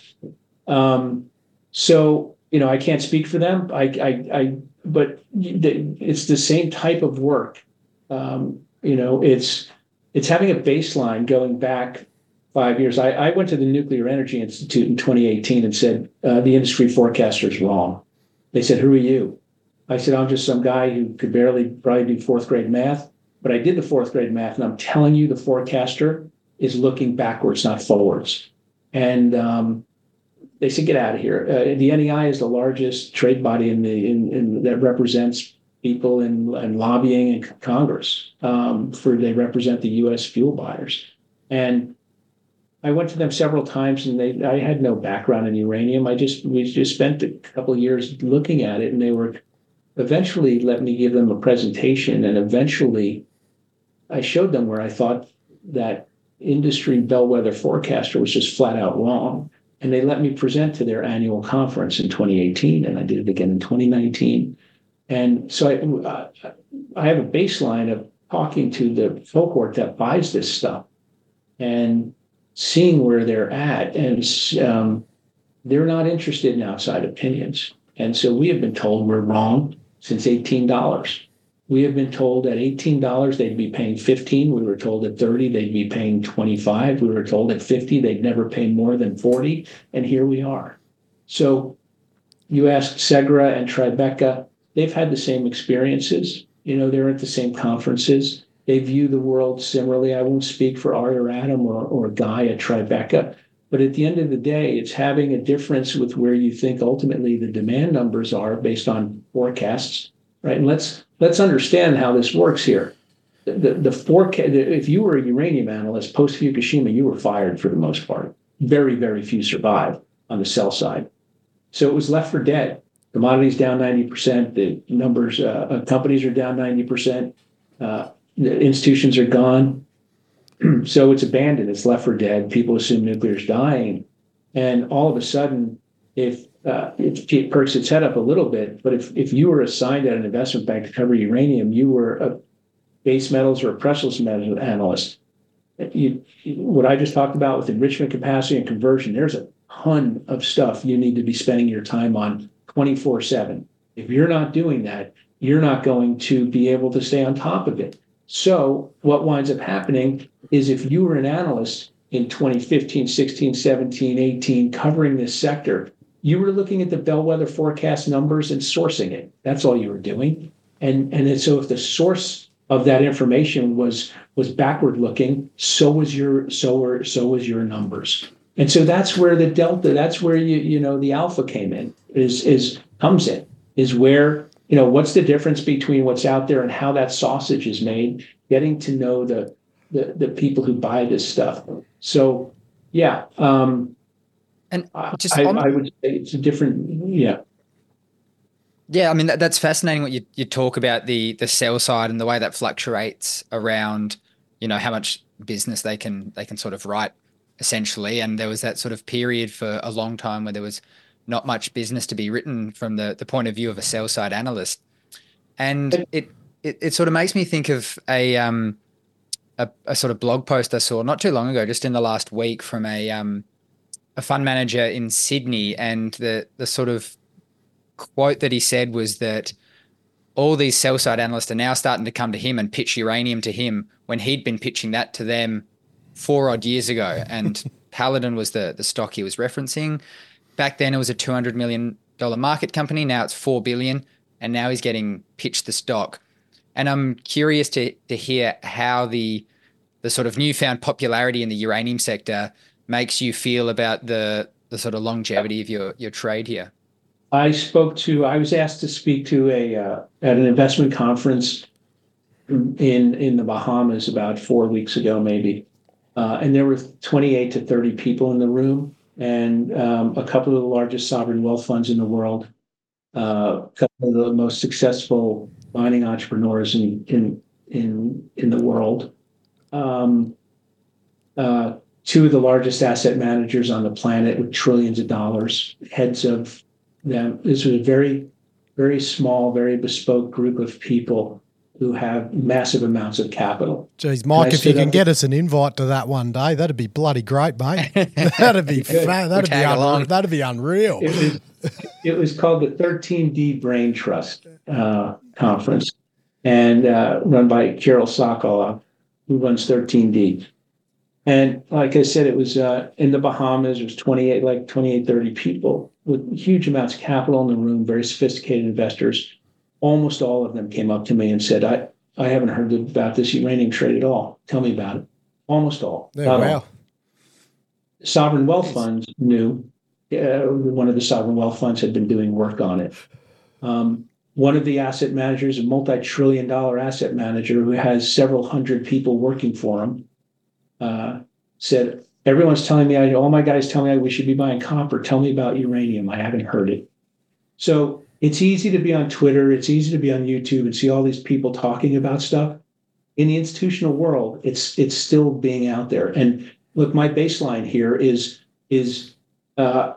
Um, so, you know, I can't speak for them. I, I, I but it's the same type of work. Um, you know, it's, it's having a baseline going back five years. I, I went to the Nuclear Energy Institute in twenty eighteen and said, uh, the industry forecaster is wrong. They said, who are you? I said, I'm just some guy who could barely probably do fourth grade math, but I did the fourth grade math, and I'm telling you, the forecaster is looking backwards, not forwards. And um, they said, get out of here. Uh, the N E I is the largest trade body in the in, in that represents people in, in lobbying in Congress. Um, for they represent the U S fuel buyers. And I went to them several times, and they I had no background in uranium. I just we just spent a couple of years looking at it, and they were eventually let me give them a presentation, and eventually I showed them where I thought that industry bellwether forecaster was just flat out wrong. And they let me present to their annual conference in twenty eighteen, and I did it again in twenty nineteen. And so I, uh, I have a baseline of talking to the cohort that buys this stuff and seeing where they're at. And um, they're not interested in outside opinions. And so we have been told we're wrong since eighteen dollars. We have been told at eighteen dollars they'd be paying fifteen. We were told at thirty they'd be paying twenty-five. We were told at fifty they'd never pay more than forty. And here we are. So you asked Segra and Tribeca. They've had the same experiences. You know, they're at the same conferences. They view the world similarly. I won't speak for Art or Adam or, or Guy at Tribeca, but at the end of the day, it's having a difference with where you think ultimately the demand numbers are based on forecasts, right? And let's let's understand how this works here. The, the, the forecast, if you were a uranium analyst post Fukushima, you were fired for the most part. Very, very few survived on the sell side. So it was left for dead. Commodities down ninety percent. The numbers, uh, companies are down ninety percent. Uh, the institutions are gone. So it's abandoned. It's left for dead. People assume nuclear is dying. And all of a sudden, if uh, it perks its head up a little bit, but if, if you were assigned at an investment bank to cover uranium, you were a base metals or a precious metals analyst. You, what I just talked about with enrichment capacity and conversion, there's a ton of stuff you need to be spending your time on twenty-four seven. If you're not doing that, you're not going to be able to stay on top of it. So what winds up happening is if you were an analyst in twenty fifteen, sixteen, seventeen, eighteen, covering this sector, you were looking at the bellwether forecast numbers and sourcing it. That's all you were doing. And, and so if the source of that information was was backward looking, so was your so were so was your numbers. And so that's where the delta, that's where you you know the alpha came in, is is comes in, is where, you know, what's the difference between what's out there and how that sausage is made, getting to know the the, the people who buy this stuff. So yeah. Um and just I, on- I would say it's a different, yeah. Yeah, I mean, that, that's fascinating what you, you talk about the the sell side and the way that fluctuates around, you know, how much business they can they can sort of write essentially. And there was that sort of period for a long time where there was not much business to be written from the, the point of view of a sell side analyst. And it, it, it sort of makes me think of a, um, a, a sort of blog post I saw not too long ago, just in the last week, from a, um, a fund manager in Sydney. And the, the sort of quote that he said was that all these sell side analysts are now starting to come to him and pitch uranium to him when he'd been pitching that to them four odd years ago. And Paladin was the, the stock he was referencing. Back then it was a two hundred million dollars market company. Now it's four billion dollars, and now he's getting pitched the stock. And I'm curious to to hear how the the sort of newfound popularity in the uranium sector makes you feel about the the sort of longevity of your, your trade here. I spoke to, I was asked to speak to a, uh, at an investment conference in, in the Bahamas about four weeks ago, maybe. Uh, and there were twenty-eight to thirty people in the room, and um, a couple of the largest sovereign wealth funds in the world, uh, a couple of the most successful mining entrepreneurs in, in, in, in the world, um, uh, two of the largest asset managers on the planet with trillions of dollars, heads of them. This was a very, very small, very bespoke group of people who have massive amounts of capital. Geez, Mike, if you can get us an invite to that one day, that'd be bloody great, mate. That'd be fa- that'd We'll be tag along. un- that'd be unreal. It was, it was called the thirteen D Brain Trust uh, Conference, and uh, run by Carol Sokoloff, who runs thirteen D. And like I said, it was uh, in the Bahamas. It was twenty-eight, like twenty-eight, thirty people with huge amounts of capital in the room, very sophisticated investors. Almost all of them came up to me and said, I, I haven't heard about this uranium trade at all. Tell me about it. Almost all. Oh, wow. All. Sovereign wealth funds knew. Uh, one of the sovereign wealth funds had been doing work on it. Um, one of the asset managers, a multi-trillion dollar asset manager who has several hundred people working for him, uh, said, everyone's telling me, I, all my guys tell me we should be buying copper. Tell me about uranium. I haven't heard it. So it's easy to be on Twitter. It's easy to be on YouTube and see all these people talking about stuff. In the institutional world, it's it's still being out there. And look, my baseline here is, is uh,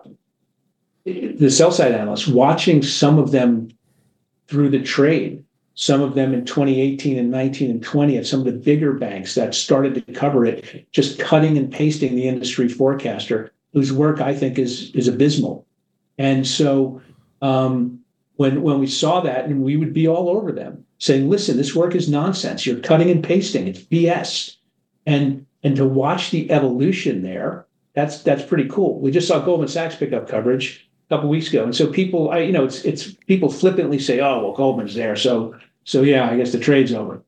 the sell side analysts, watching some of them through the trade, some of them in twenty eighteen and nineteen and twenty at some of the bigger banks that started to cover it, just cutting and pasting the industry forecaster, whose work I think is is abysmal. And so um, when when we saw that, and we would be all over them saying, listen, this work is nonsense. You're cutting and pasting. It's B S. And and to watch the evolution there, that's that's pretty cool. We just saw Goldman Sachs pick up coverage a couple of weeks ago. And so people, I, you know, it's it's people flippantly say, oh, well, Goldman's there. So so yeah, I guess the trade's over.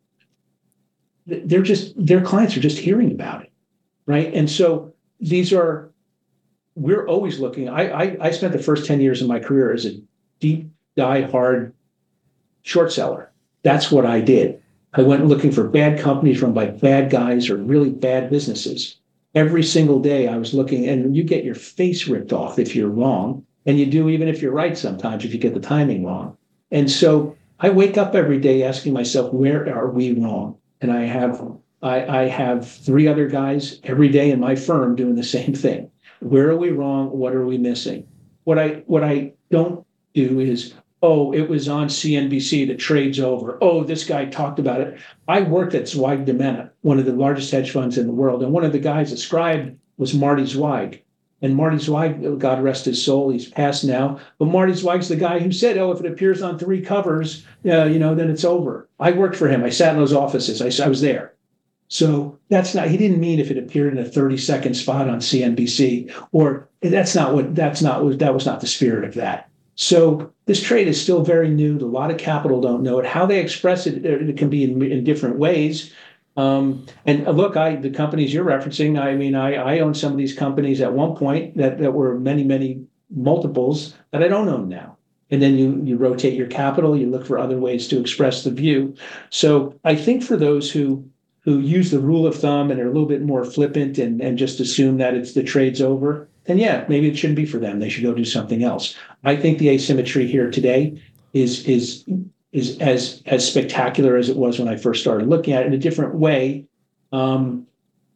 They're just, their clients are just hearing about it, right? And so these are, we're always looking. I I, I spent the first ten years of my career as a deep, die-hard short seller. That's what I did. I went looking for bad companies run by bad guys or really bad businesses. Every single day I was looking, and you get your face ripped off if you're wrong. And you do even if you're right sometimes, if you get the timing wrong. And so I wake up every day asking myself, where are we wrong? And I have I, I have three other guys every day in my firm doing the same thing. Where are we wrong? What are we missing? What I what I don't do is, oh, it was on C N B C, the trade's over. Oh, this guy talked about it. I worked at Zweig Domena, one of the largest hedge funds in the world. And one of the guys that scribed was Marty Zweig. And Marty Zweig, God rest his soul, he's passed now. But Marty Zweig's the guy who said, oh, if it appears on three covers, uh, you know, then it's over. I worked for him. I sat in those offices. I, I was there. So that's not, he didn't mean if it appeared in a thirty second spot on C N B C, or that's not what, that's not what, that was not the spirit of that. So this trade is still very new. A lot of capital don't know it. How they express it, it can be in, in different ways. Um, and look, I the companies you're referencing, I mean, I, I own some of these companies at one point that, that were many, many multiples that I don't own now. And then you you rotate your capital, you look for other ways to express the view. So I think for those who who use the rule of thumb and are a little bit more flippant and, and just assume that it's the trade's over, then yeah, maybe it shouldn't be for them. They should go do something else. I think the asymmetry here today is is is as as spectacular as it was when I first started looking at it in a different way, um,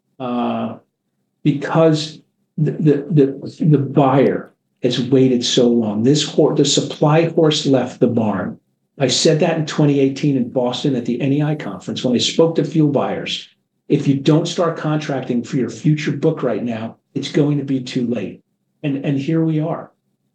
uh, because the, the the the buyer has waited so long. This horse, the supply horse left the barn. I said that in twenty eighteen in Boston at the N E I conference when I spoke to fuel buyers. If you don't start contracting for your future book right now, it's going to be too late. And and here we are.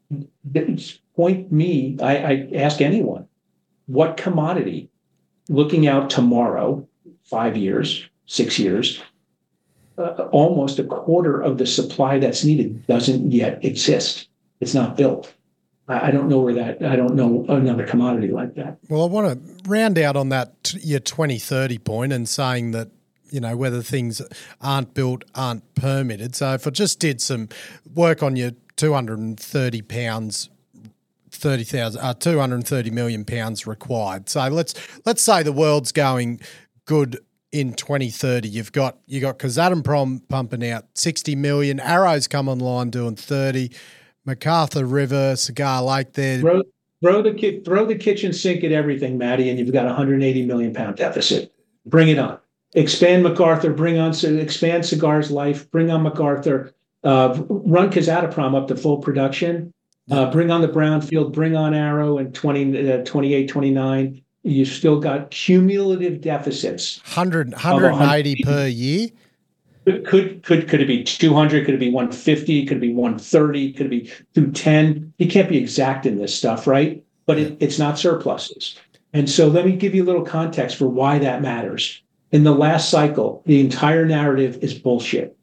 Point me, I, I ask anyone, what commodity, looking out tomorrow, five years, six years, uh, almost a quarter of the supply that's needed doesn't yet exist. It's not built. I, I don't know where that, I don't know another commodity like that. Well, I want to round out on that t- your twenty thirty point and saying that, you know, whether things aren't built, aren't permitted. So if I just did some work on your two hundred thirty pounds, thirty thousand, uh, two hundred thirty million pounds required. So let's let's say the world's going good in twenty thirty. You've got you got Kazatomprom pumping out sixty million. Arrow's come online doing thirty. MacArthur River, Cigar Lake there. Throw, throw the ki- throw the kitchen sink at everything, Matty, and you've got a one hundred eighty million pound deficit. Bring it on. Expand MacArthur. Bring on expand Cigar's life. Bring on MacArthur. Uh, run Kazatomprom up to full production. Uh, bring on the brownfield, bring on Arrow in twenty, uh, twenty-eight, twenty-nine. You've still got cumulative deficits. one hundred, one hundred eighty per year? Could could could it be two hundred? Could it be one hundred fifty? Could it be one hundred thirty? Could it be two hundred ten? You can't be exact in this stuff, right? But it, it's not surpluses. And so let me give you a little context for why that matters. In the last cycle, the entire narrative is bullshit.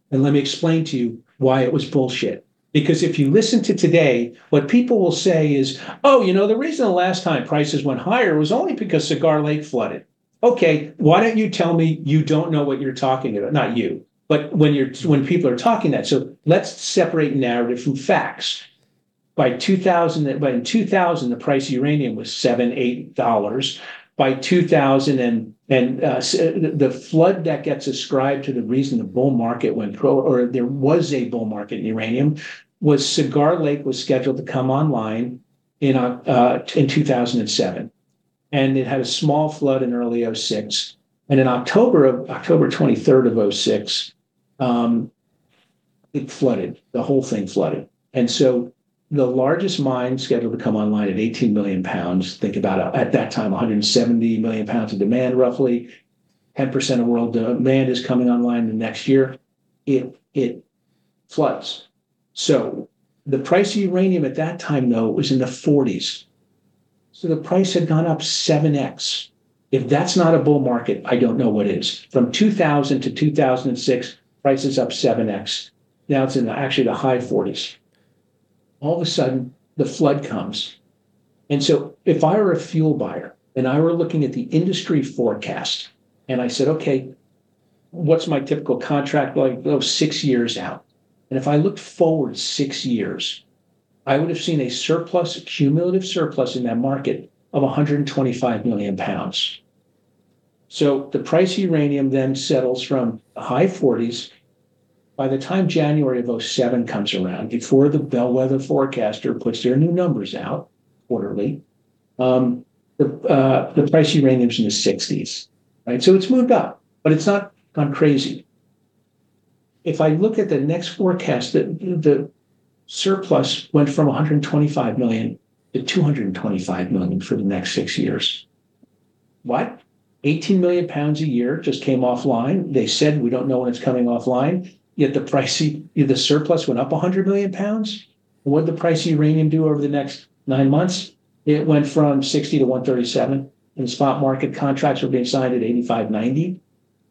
And let me explain to you why it was bullshit. Because if you listen to today, what people will say is, oh, you know, the reason the last time prices went higher was only because Cigar Lake flooded. Okay, why don't you tell me you don't know what you're talking about? Not you, but when you're when people are talking that. So let's separate narrative from facts. By two thousand, but in two thousand, the price of uranium was seven, eight dollars. By two thousand and and uh, the flood that gets ascribed to the reason the bull market went pro, or there was a bull market in uranium, was Cigar Lake was scheduled to come online in uh, in two thousand seven, and it had a small flood in early oh six, and in October of October twenty-third of oh six, um, it flooded. The whole thing flooded, and so the largest mine scheduled to come online at eighteen million pounds. Think about it, at that time, one hundred seventy million pounds of demand, roughly. ten percent of world demand is coming online the next year. It, it floods. So the price of uranium at that time, though, was in the forties. So the price had gone up seven x. If that's not a bull market, I don't know what is. From two thousand to two thousand six, prices up seven x. Now it's in the, actually the high forties. All of a sudden, the flood comes. And so if I were a fuel buyer and I were looking at the industry forecast, and I said, okay, what's my typical contract like? Oh, six years out. And if I looked forward six years, I would have seen a surplus, a cumulative surplus in that market of one hundred twenty-five million pounds. So the price of uranium then settles from the high forties. By the time January of oh seven comes around, before the bellwether forecaster puts their new numbers out quarterly, um, the, uh, the price of uranium is in the sixties, right? So it's moved up, but it's not gone crazy. If I look at the next forecast, the, the surplus went from one hundred twenty-five million to two hundred twenty-five million for the next six years. What? eighteen million pounds a year just came offline. They said we don't know when it's coming offline. Yet the price, the surplus went up one hundred million pounds. What did the price of uranium do over the next nine months? It went from sixty to one thirty-seven, and the spot market contracts were being signed at eighty-five ninety.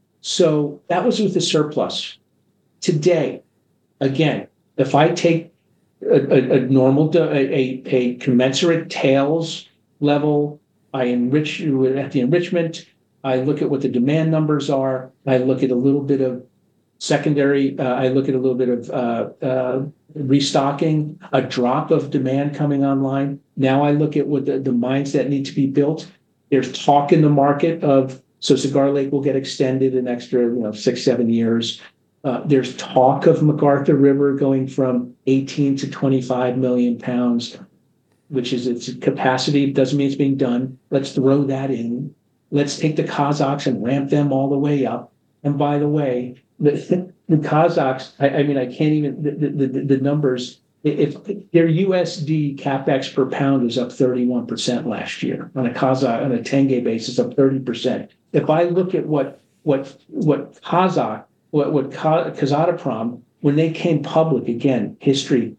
So that was with the surplus. Today, again, if I take a, a, a normal, a, a, a commensurate tails level, I enrich at the enrichment, I look at what the demand numbers are, I look at a little bit of secondary, uh, I look at a little bit of uh, uh, restocking, a drop of demand coming online. Now I look at what the, the mines that need to be built. There's talk in the market of, so Cigar Lake will get extended an extra, you know, six, seven years. Uh, there's talk of McArthur River going from eighteen to twenty-five million pounds, which is its capacity. Doesn't mean it's being done. Let's throw that in. Let's take the Kazakhs and ramp them all the way up. And by the way, the, the Kazakhs, I, I mean, I can't even, the, the, the numbers, if their U S D capex per pound was up thirty-one percent last year, on a Kazakh, on a tenge basis, up thirty percent. If I look at what, what, what Kazakh, what, what Kazatomprom, when they came public, again, history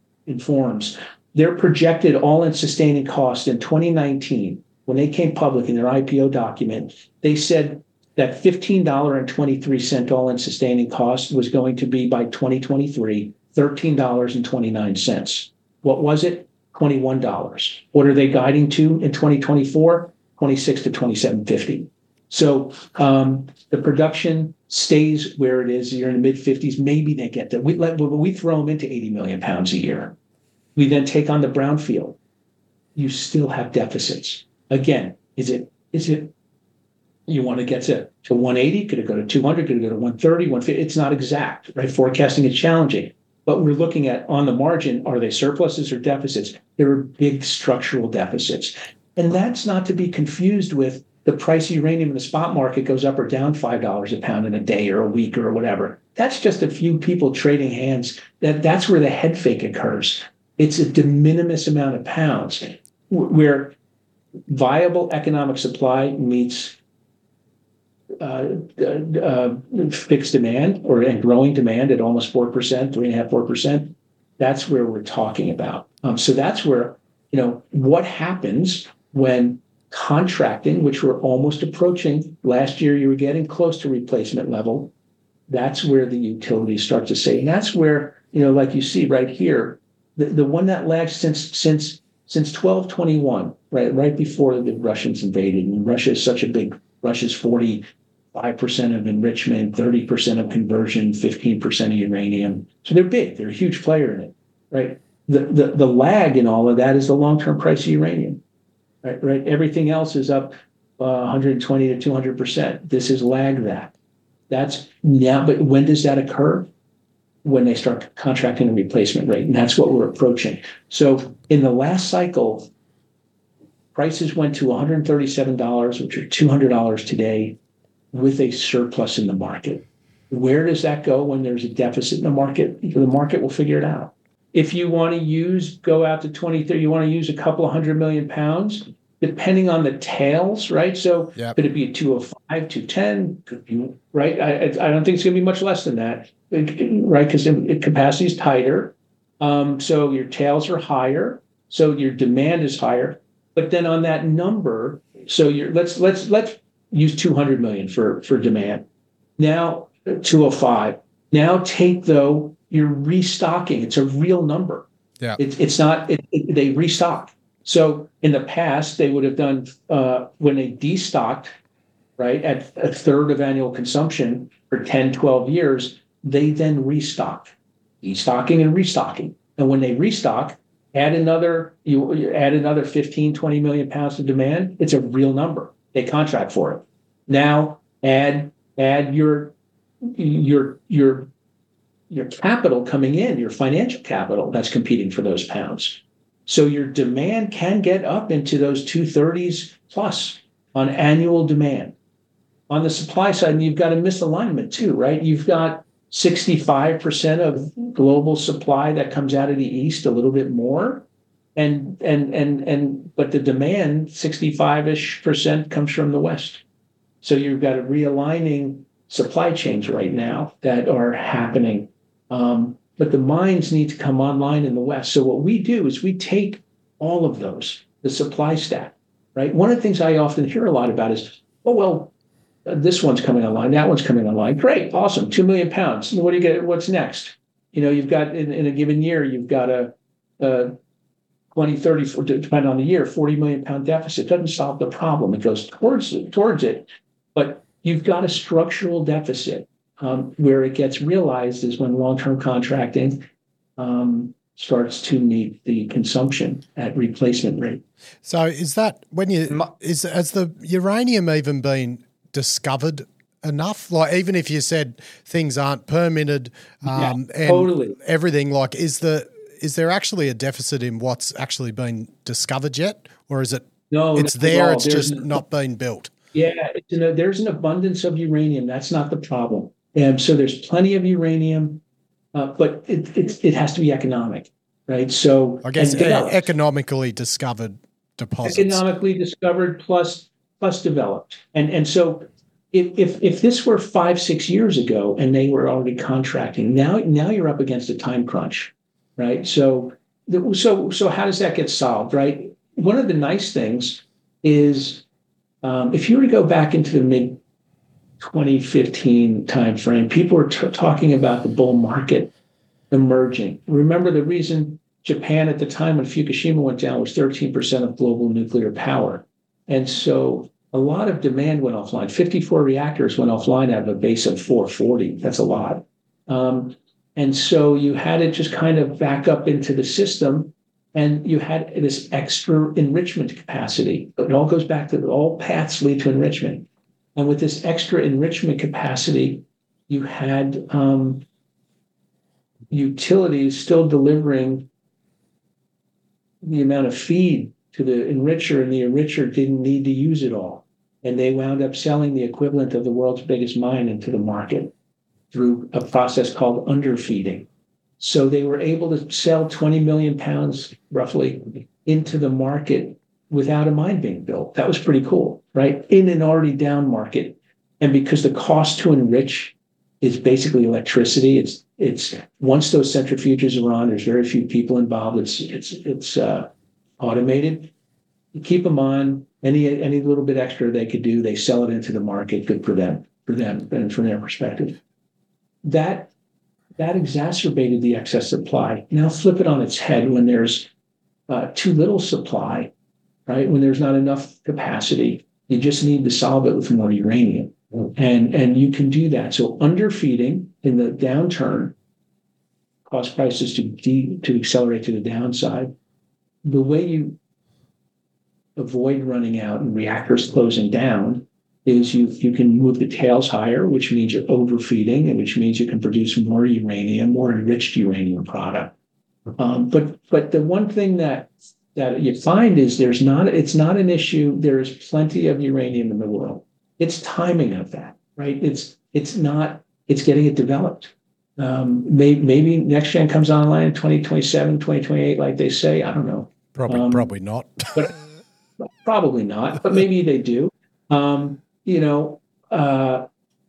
informs, their projected all-in sustaining cost in twenty nineteen, when they came public in their I P O document, they said that fifteen dollars and twenty-three cents all-in sustaining cost was going to be by twenty twenty-three, thirteen dollars and twenty-nine cents. What was it? twenty-one dollars. What are they guiding to in twenty twenty-four? twenty-six to twenty-seven fifty. So um, the production stays where it is. You're in the mid fifties. Maybe they get there. We let we throw them into eighty million pounds a year. We then take on the brownfield. You still have deficits. Again, is it is it you want to get to, to one eighty? Could it go to two hundred? Could it go to one thirty, one fifty? It's not exact, right? Forecasting is challenging. But we're looking at, on the margin, are they surpluses or deficits? There are big structural deficits. And that's not to be confused with the price of uranium in the spot market goes up or down five dollars a pound in a day or a week or whatever. That's just a few people trading hands. That, that's where the head fake occurs. It's a de minimis amount of pounds where viable economic supply meets uh, uh, fixed demand or and growing demand at almost four percent, three and a half, four percent. That's where we're talking about. Um, so that's where, you know, what happens when contracting, which we're almost approaching. Last year, you were getting close to replacement level. That's where the utilities start to say, and that's where, you know, like you see right here, the, the one that lagged since since since twelve twenty-one, right, right before the Russians invaded, and Russia is such a big, Russia's forty-five percent of enrichment, thirty percent of conversion, fifteen percent of uranium. So they're big, they're a huge player in it, right? The the, the lag in all of that is the long-term price of uranium, right? Right. Everything else is up uh, one hundred twenty to two hundred percent. This is lag that. That's now, but when does that occur? When they start contracting a replacement rate, and that's what we're approaching. So in the last cycle, prices went to one hundred thirty-seven dollars, which are two hundred dollars today, with a surplus in the market. Where does that go when there's a deficit in the market? The market will figure it out. If you want to use, go out to twenty thirty, you want to use a couple of hundred million pounds, depending on the tails, right? So yep. Could it be a two oh five, two ten? Could be, right? I, I don't think it's going to be much less than that, right? Because capacity is tighter. Um, so your tails are higher. So your demand is higher. But then on that number, so you're, let's let's let's use two hundred million for, for demand. Now two oh five. Now take, though, you're restocking. It's a real number. Yeah. It, it's not, it, it, they restock. So in the past, they would have done, uh, when they destocked, right, at a third of annual consumption for ten, twelve years, they then restock, destocking and restocking. And when they restock, add another, you, you add another fifteen, twenty million pounds of demand, it's a real number. They contract for it. Now add, add your, your, your, your capital coming in, your financial capital that's competing for those pounds. So your demand can get up into those two thirties plus on annual demand. On the supply side, you've got a misalignment too, right? You've got sixty-five percent of global supply that comes out of the East, a little bit more. And and and and but the demand, sixty-five-ish percent comes from the West. So you've got a realigning supply chains right now that are happening. Um, But the mines need to come online in the West. So what we do is we take all of those, the supply stack, right? One of the things I often hear a lot about is, oh, well, uh, this one's coming online, that one's coming online. Great, awesome, two million pounds. What do you get? What's next? You know, you've got in, in a given year, you've got a, a twenty, thirty, depending on the year, forty million pound deficit. Doesn't solve the problem. It goes towards it, towards it. But you've got a structural deficit. Um, where it gets realized is when long-term contracting um, starts to meet the consumption at replacement rate. So is that when you is has the uranium even been discovered enough? Like even if you said things aren't permitted um, yeah, and totally. everything, like is the is there actually a deficit in what's actually been discovered yet, or is it? No, it's there. It's just no, not been built. Yeah, it's an, there's an abundance of uranium. That's not the problem. And so there's plenty of uranium, uh, but it, it it has to be economic, right? So I guess uh, economically discovered deposits, economically discovered plus plus developed, and and so if if if this were five six years ago and they were already contracting, now now you're up against a time crunch, right? So the, so so how does that get solved, right? One of the nice things is um, if you were to go back into the mid twenty fifteen timeframe, people were t- talking about the bull market emerging. Remember, the reason Japan at the time when Fukushima went down was thirteen percent of global nuclear power. And so a lot of demand went offline. fifty-four reactors went offline out of a base of four forty. That's a lot. Um, and so you had it just kind of back up into the system, and you had this extra enrichment capacity. It all goes back to all paths lead to enrichment. And with this extra enrichment capacity, you had um, utilities still delivering the amount of feed to the enricher, and the enricher didn't need to use it all. And they wound up selling the equivalent of the world's biggest mine into the market through a process called underfeeding. So they were able to sell twenty million pounds roughly into the market without a mine being built. That was pretty cool, right? In an already down market. And because the cost to enrich is basically electricity, it's it's once those centrifuges are on, there's very few people involved. It's it's it's uh, automated. You keep them on. Any any little bit extra they could do, they sell it into the market. Good for them, for them, and from their perspective. that that exacerbated the excess supply. Now flip it on its head when there's uh, too little supply, right? When there's not enough capacity, you just need to solve it with more uranium. And, and you can do that. So underfeeding in the downturn cause prices to de- to accelerate to the downside. The way you avoid running out and reactors closing down is you you can move the tails higher, which means you're overfeeding, and which means you can produce more uranium, more enriched uranium product. Um, but but the one thing that that you find is there's not it's not an issue. There is plenty of uranium in the world. It's timing of that, right? It's it's not it's getting it developed. Um, maybe, maybe next gen comes online in twenty twenty-seven, twenty twenty-eight, like they say. I don't know. Probably um, probably not. but probably not. But maybe they do. Um, you know, uh,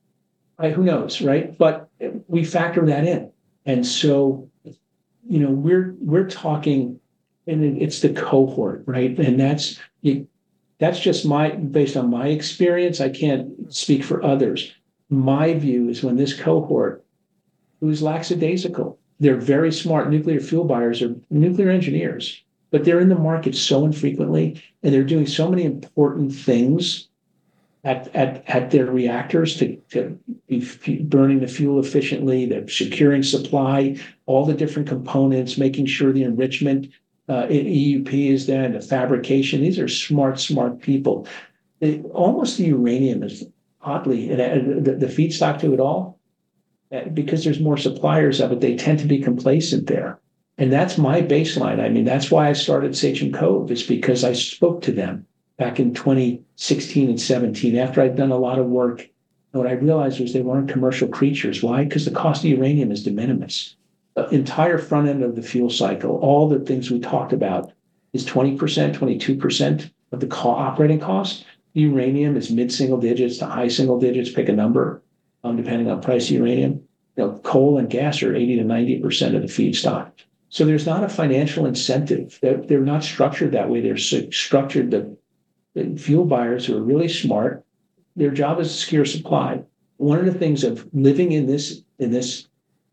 I, who knows, right? But we factor that in, and so you know we're we're talking, and it's the cohort, right? And that's you, that's just my based on my experience. I can't speak for others. My view is when this cohort, who's lackadaisical, they're very smart nuclear fuel buyers or nuclear engineers, but they're in the market so infrequently, and they're doing so many important things at at, at their reactors to, to be f- burning the fuel efficiently, they're securing supply, all the different components, making sure the enrichment, uh, E U P is there, and the fabrication. These are smart, smart people. They, almost the uranium is oddly, and the, the feedstock to it all, because there's more suppliers of it, they tend to be complacent there. And that's my baseline. I mean, that's why I started Sachem Cove, is because I spoke to them back in twenty sixteen and seventeen, after I'd done a lot of work. And what I realized was they weren't commercial creatures. Why? Because the cost of uranium is de minimis. The entire front end of the fuel cycle, all the things we talked about, is twenty percent, twenty-two percent of the co- operating cost. Uranium is mid-single digits to high single digits, pick a number. Um, depending on price of uranium. You know, coal and gas are eighty to ninety percent of the feedstock. So there's not a financial incentive. They're, they're not structured that way. They're structured, the, the fuel buyers who are really smart, their job is to secure supply. One of the things of living in this in this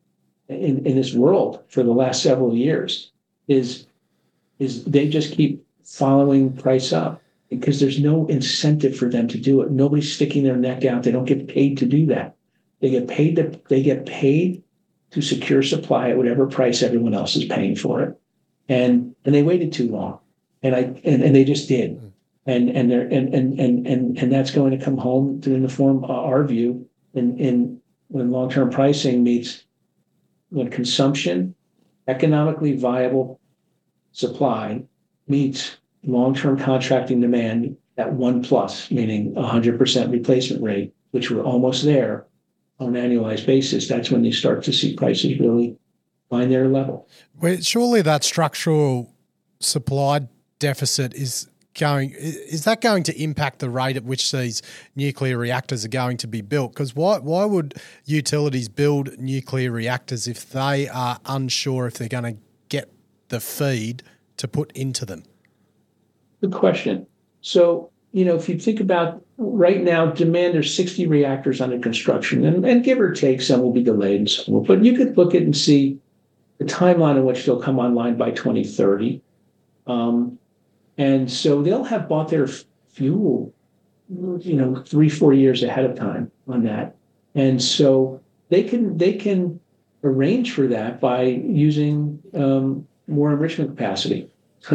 in, in this world for the last several years is, is they just keep following price up, because there's no incentive for them to do it. Nobody's sticking their neck out. They don't get paid to do that. They get paid to they get paid to secure supply at whatever price everyone else is paying for it. And and they waited too long. And I and, and they just did. And and they're and and and and and that's going to come home to, in the form of our view in, in when long-term pricing meets when consumption, economically viable supply meets long-term contracting demand at one plus, meaning one hundred percent replacement rate, which we're almost there on an annualized basis. That's when you start to see prices really find their level. Well, surely that structural supply deficit is going, is that going to impact the rate at which these nuclear reactors are going to be built? Because why why would utilities build nuclear reactors if they are unsure if they're going to get the feed to put into them? Good question. So, you know, if you think about right now, demand, there's sixty reactors under construction, and, and give or take, some will be delayed and some will. But you could look at and see the timeline in which they'll come online by twenty thirty. Um, and so they'll have bought their f- fuel, you know, three, four years ahead of time on that. And so they can they can arrange for that by using um, more enrichment capacity.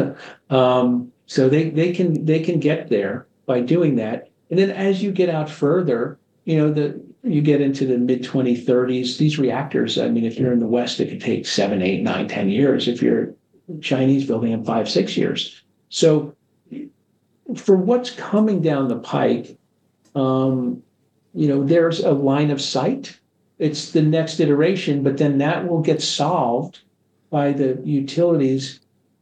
um, So they, they can they can get there by doing that. And then as you get out further, you know, the you get into the mid twenty thirties, these reactors, I mean, if you're in the West, it could take seven, eight, nine, ten years. If you're Chinese, building in five, six years. So for what's coming down the pike, um, you know, there's a line of sight. It's the next iteration, but then that will get solved by the utilities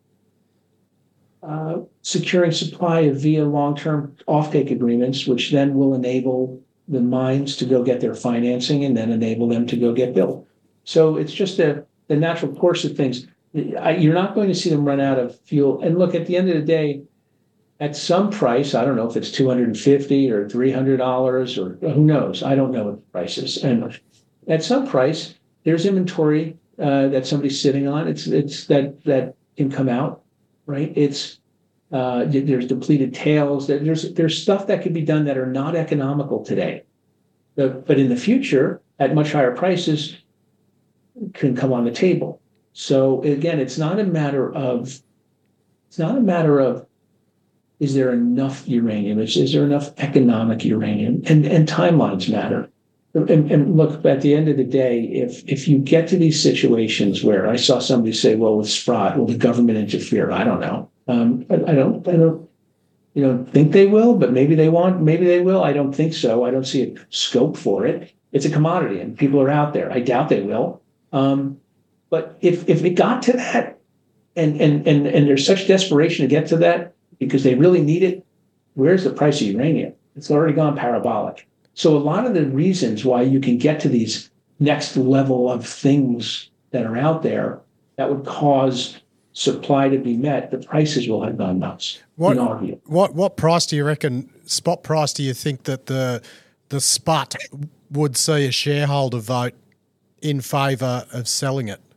Uh, securing supply via long-term offtake agreements, which then will enable the mines to go get their financing and then enable them to go get built. So it's just a, the natural course of things. I, you're not going to see them run out of fuel. And look, at the end of the day, at some price, I don't know if it's two hundred fifty dollars or three hundred dollars or who knows. I don't know what the price is. And at some price, there's inventory uh, that somebody's sitting on. It's it's that that can come out, right? It's uh, there's depleted tails. There's there's stuff that can be done that are not economical today, but, but in the future at much higher prices can come on the table. So again, it's not a matter of it's not a matter of is there enough uranium? It's, is there enough economic uranium? And and timelines matter. And, and look, at the end of the day, if if you get to these situations where I saw somebody say, "Well, with Sprott, will the government interfere?" I don't know. Um, I, I don't. I don't. You know, think they will, but maybe they want. Maybe they will. I don't think so. I don't see a scope for it. It's a commodity, and people are out there. I doubt they will. Um, but if if it got to that, and and and and there's such desperation to get to that because they really need it, where's the price of uranium? It's already gone parabolic. So a lot of the reasons why you can get to these next level of things that are out there that would cause supply to be met, the prices will have gone nuts. What what what price do you reckon, spot price do you think that the the spot would see a shareholder vote in favour of selling it?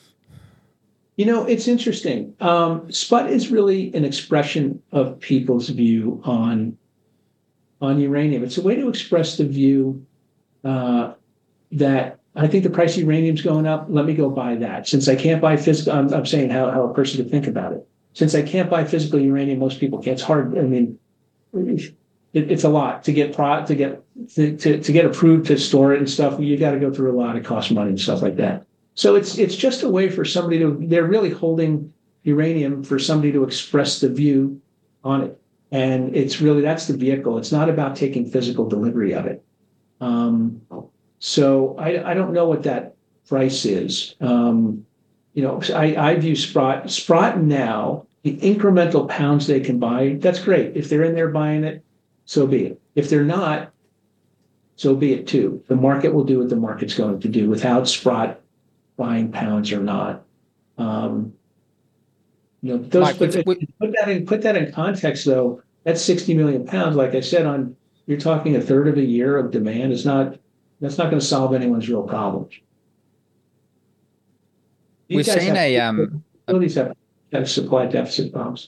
You know, it's interesting. Um, Sput is really an expression of people's view on on uranium. It's a way to express the view uh, that I think the price of uranium is going up. Let me go buy that. Since I can't buy physical, I'm, I'm saying how, how a person could think about it. Since I can't buy physical uranium, most people can't. It's hard. I mean, it, it's a lot to get pro, to get to, to, to get approved to store it and stuff. You got to go through a lot. It costs money and stuff like that. So it's it's just a way for somebody to. They're really holding uranium for somebody to express the view on it. And it's really, that's the vehicle. It's not about taking physical delivery of it. Um, so I, I don't know what that price is. Um, you know, I, I view Sprott, Sprott now, the incremental pounds they can buy, that's great. If they're in there buying it, so be it. If they're not, so be it too. The market will do what the market's going to do without Sprott buying pounds or not. Um, You know, those, Mike, put, we, put that in put that in context, though. That's sixty million pounds. Like I said, on you're talking a third of a year of demand is not that's not going to solve anyone's real problems. These we've seen have, a um, these have, have supply deficit problems.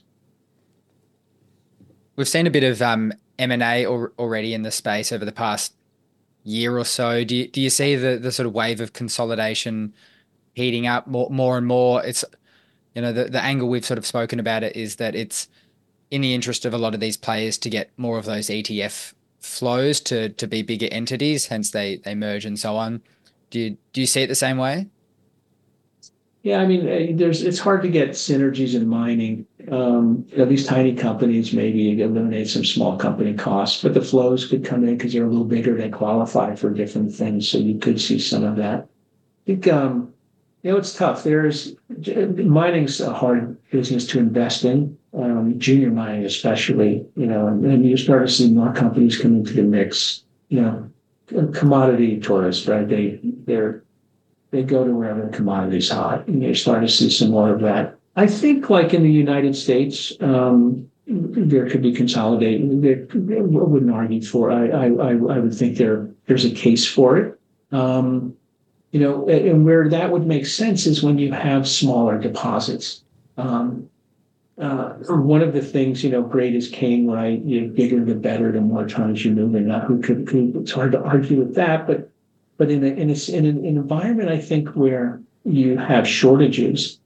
We've seen a bit of um, M and A or, already in the space over the past year or so. Do you, do you see the the sort of wave of consolidation heating up more more and more? It's You know, the, the angle we've sort of spoken about it is that it's in the interest of a lot of these players to get more of those E T F flows to to be bigger entities, hence they they merge and so on. Do you, do you see it the same way? Yeah, I mean, there's it's hard to get synergies in mining. Um, you know, these tiny companies maybe eliminate some small company costs, but the flows could come in because they're a little bigger. They qualify for different things, so you could see some of that. I think um, you know it's tough. There's mining's a hard business to invest in, um, junior mining especially. You know, and, and you start to see more companies come into the mix. You know, commodity tourists, right? They they're They go to wherever the commodity's hot, and you start to see some more of that. I think, like in the United States, um, there could be consolidating. There, I wouldn't argue for. I, I, I would think there there's a case for it. Um, you know, and where that would make sense is when you have smaller deposits. Um, uh, one of the things, you know, great is king, right? You bigger the better, the more times you move, and not who could, could. It's hard to argue with that, but. But in, a, in, a, in an environment, I think, where you have shortages,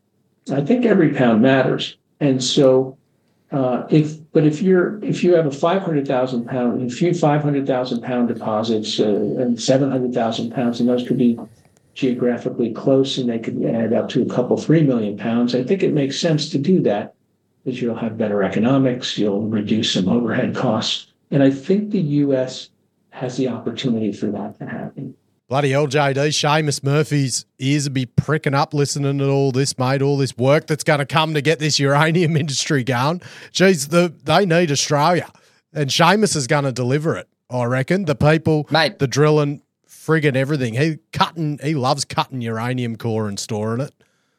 I think every pound matters. And so, uh, if but if you're if you have a five hundred thousand pound, a few five hundred thousand pound deposits uh, and seven hundred thousand pounds, and those could be geographically close, and they could add up to a couple three million pounds. I think it makes sense to do that because you'll have better economics, you'll reduce some overhead costs, and I think the U S has the opportunity for that to happen. Bloody hell, J D, Seamus Murphy's ears would be pricking up listening to all this, mate, all this work that's going to come to get this uranium industry going. Geez, the, they need Australia, and Seamus is going to deliver it, I reckon. The people, mate, the drilling, friggin' everything. He cutting, he loves cutting uranium core and storing it.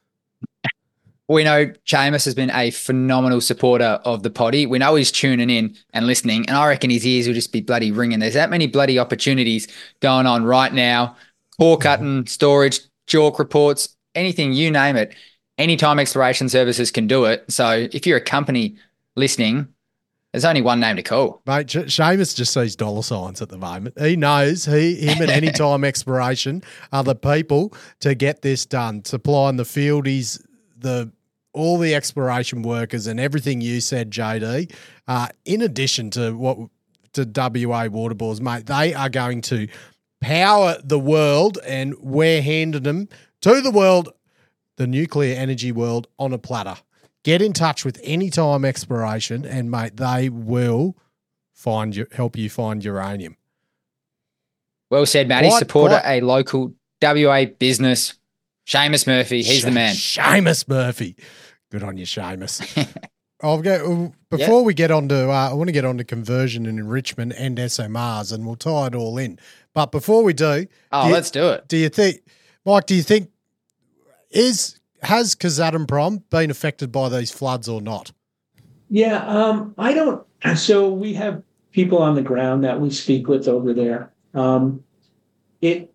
We know Seamus has been a phenomenal supporter of the potty. We know he's tuning in and listening, and I reckon his ears will just be bloody ringing. There's that many bloody opportunities going on right now. core cutting, storage, JORC reports, anything, you name it. Anytime exploration services can do it. So if you're a company listening, there's only one name to call. Mate, Seamus just sees dollar signs at the moment. He knows he, him and Anytime Exploration are the people to get this done. Supplying the field, he's the all the exploration workers and everything you said, J D. Uh, in addition to what to W A Waterboards, mate, they are going to power the world, and we're handing them to the world, the nuclear energy world, on a platter. Get in touch with Anytime Exploration, and mate, they will find you, help you find uranium. Well said, Matty. Quite, Support quite. a local W A business. Seamus Murphy, he's Sh- the man. Seamus Murphy, good on you, Seamus. I'll go before Yep. we get on to. Uh, I want to get on to conversion and enrichment and S M Rs, and we'll tie it all in. But before we do, Oh, do you, let's do it. do you think, Mike? Do you think is has Kazatomprom been affected by these floods or not? Yeah, um, I don't. So we have people on the ground that we speak with over there. Um, it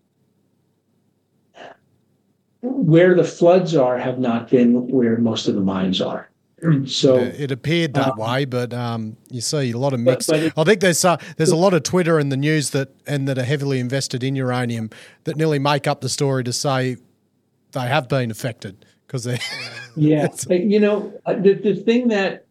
where the floods are have not been where most of the mines are. So it, it appeared that um, way, but um, you see a lot of but- mixed. but it- I think there's uh, there's a lot of Twitter in the news that and that are heavily invested in uranium that nearly make up the story to say they have been affected because they. yeah, you know uh, the the thing that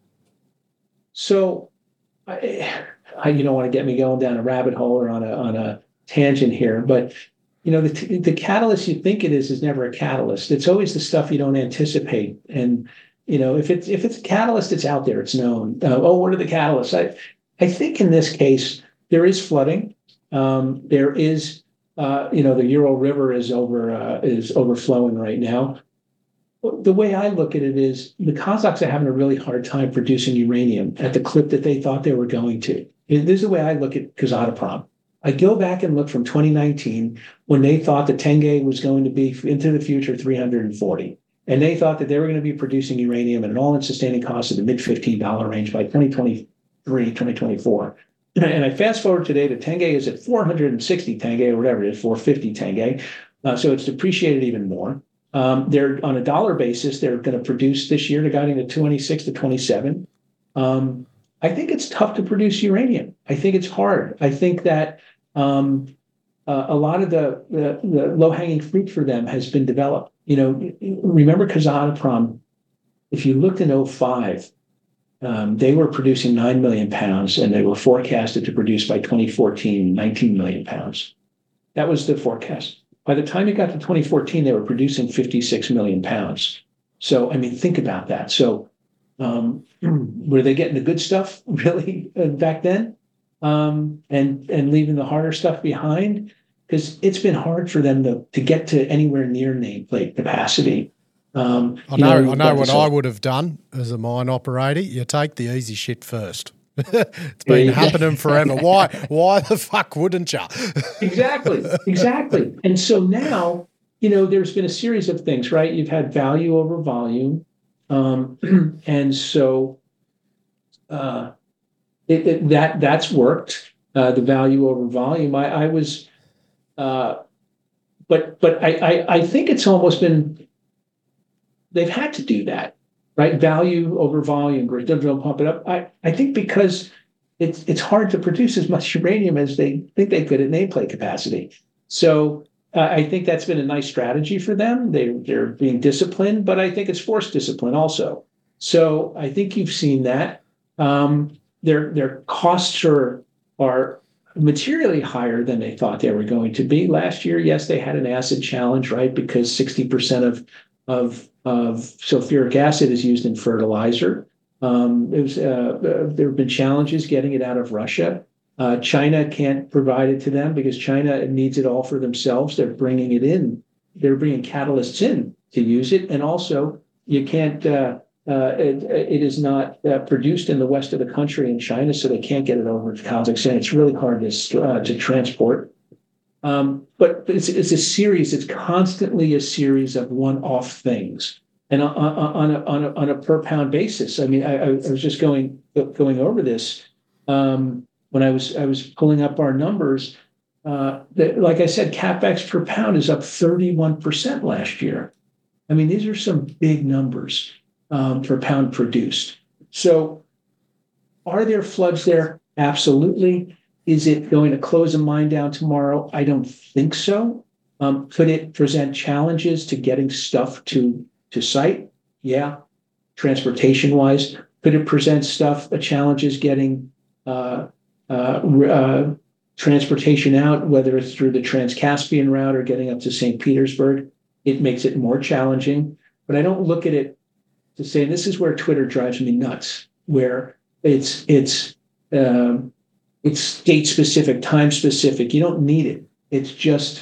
so I, I you don't want to get me going down a rabbit hole or on a on a tangent here, but you know the the catalyst you think it is is never a catalyst. It's always the stuff you don't anticipate. And you know if it's if it's a catalyst, it's out there, it's known. Uh, oh, what are the catalysts? I I think in this case there is flooding. Um, there is uh, you know the Ural River is over uh, is overflowing right now. The way I look at it is the Kazakhs are having a really hard time producing uranium at the clip that they thought they were going to. This is the way I look at Kazatomprom. I go back and look from twenty nineteen when they thought the Tenge was going to be into the future three hundred forty. And they thought that they were going to be producing uranium at an all-in sustaining cost of the mid fifteen dollars range by twenty twenty-three, twenty twenty-four. And I fast forward today, the Tenge is at four hundred sixty Tenge or whatever it is, four hundred fifty Tenge. Uh, so it's depreciated even more. Um, they're on a dollar basis, they're going to produce this year, they're guiding to twenty-six to twenty-seven. Um, I think it's tough to produce uranium. I think it's hard. I think that um, uh, a lot of the, the, the low-hanging fruit for them has been developed. You know, remember Kazatomprom, if you looked in oh five, um, they were producing nine million pounds and they were forecasted to produce by twenty fourteen nineteen million pounds. That was the forecast. By the time you got to twenty fourteen, they were producing fifty-six million pounds. So, I mean, think about that. So, um, were they getting the good stuff really uh, back then, um, and and leaving the harder stuff behind? Because it's been hard for them to to get to anywhere near nameplate capacity. Um, I know, know I know what this, I would have done as a mine operator. You take the easy shit first. It's been Yeah, happening forever. Why? Why the fuck wouldn't you? Exactly, exactly. And so now, you know, there's been a series of things, right? You've had value over volume, um, and so uh, it, it, that that's worked. Uh, the value over volume. I, I was, uh, but but I, I I think it's almost been. They've had to do that. Right, value over volume, don't pump it up. I, I think because it's it's hard to produce as much uranium as they think they could at nameplate capacity. So uh, I think that's been a nice strategy for them. They they're being disciplined, but I think it's forced discipline also. So I think you've seen that. Um, their their costs are are materially higher than they thought they were going to be. Last year, yes, they had an acid challenge, right? Because sixty percent of of of sulfuric acid is used in fertilizer. Um, it was, uh, uh, there have been challenges getting it out of Russia. Uh, China can't provide it to them because China needs it all for themselves. They're bringing it in. They're bringing catalysts in to use it. And also, you can't, uh, uh, it, it is not uh, produced in the west of the country in China, so they can't get it over to Kazakhstan. It's really hard to, uh, to transport. Um, but it's, it's a series. It's constantly a series of one-off things, and on, on, a, on, a, on a per pound basis. I mean, I, I was just going going over this um, when I was I was pulling up our numbers. Uh, the, like I said, CapEx per pound is up thirty-one percent last year. I mean, these are some big numbers um, per pound produced. So are there floods there? Absolutely. Is it going to close a mine down tomorrow? I don't think so. Um, could it present challenges to getting stuff to, to site? Yeah. Transportation wise, could it present stuff, uh, challenges getting uh, uh, uh, transportation out, whether it's through the Trans-Caspian route or getting up to Saint Petersburg? It makes it more challenging. But I don't look at it to say, this is where Twitter drives me nuts, where it's it's um, it's state specific, time specific. You don't need it. It's just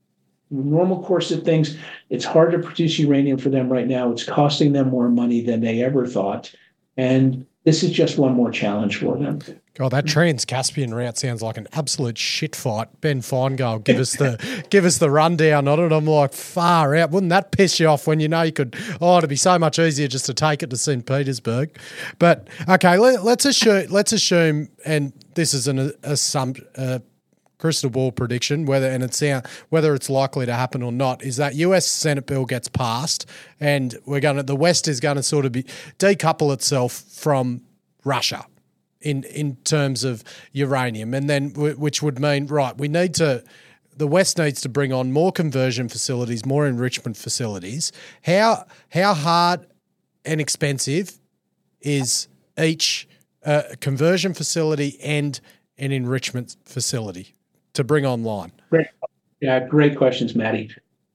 normal course of things. It's hard to produce uranium for them right now. It's costing them more money than they ever thought. And this is just one more challenge for them. God, that Trans-Caspian route sounds like an absolute shit fight. Ben Feingold, give us the give us the rundown on it. I'm like, far out. Wouldn't that piss you off when you know you could, oh, it'd be so much easier just to take it to Saint Petersburg. But, okay, let, let's assume, let's assume, and this is an assumption, uh, crystal ball prediction, whether and it's whether it's likely to happen or not, is that U S Senate bill gets passed, and we're going to the West is going to sort of be decouple itself from Russia in in terms of uranium, and then which would mean right, we need to the West needs to bring on more conversion facilities, more enrichment facilities. How how hard and expensive is each uh, conversion facility and an enrichment facility to bring online? Great. Yeah, great questions, Maddie.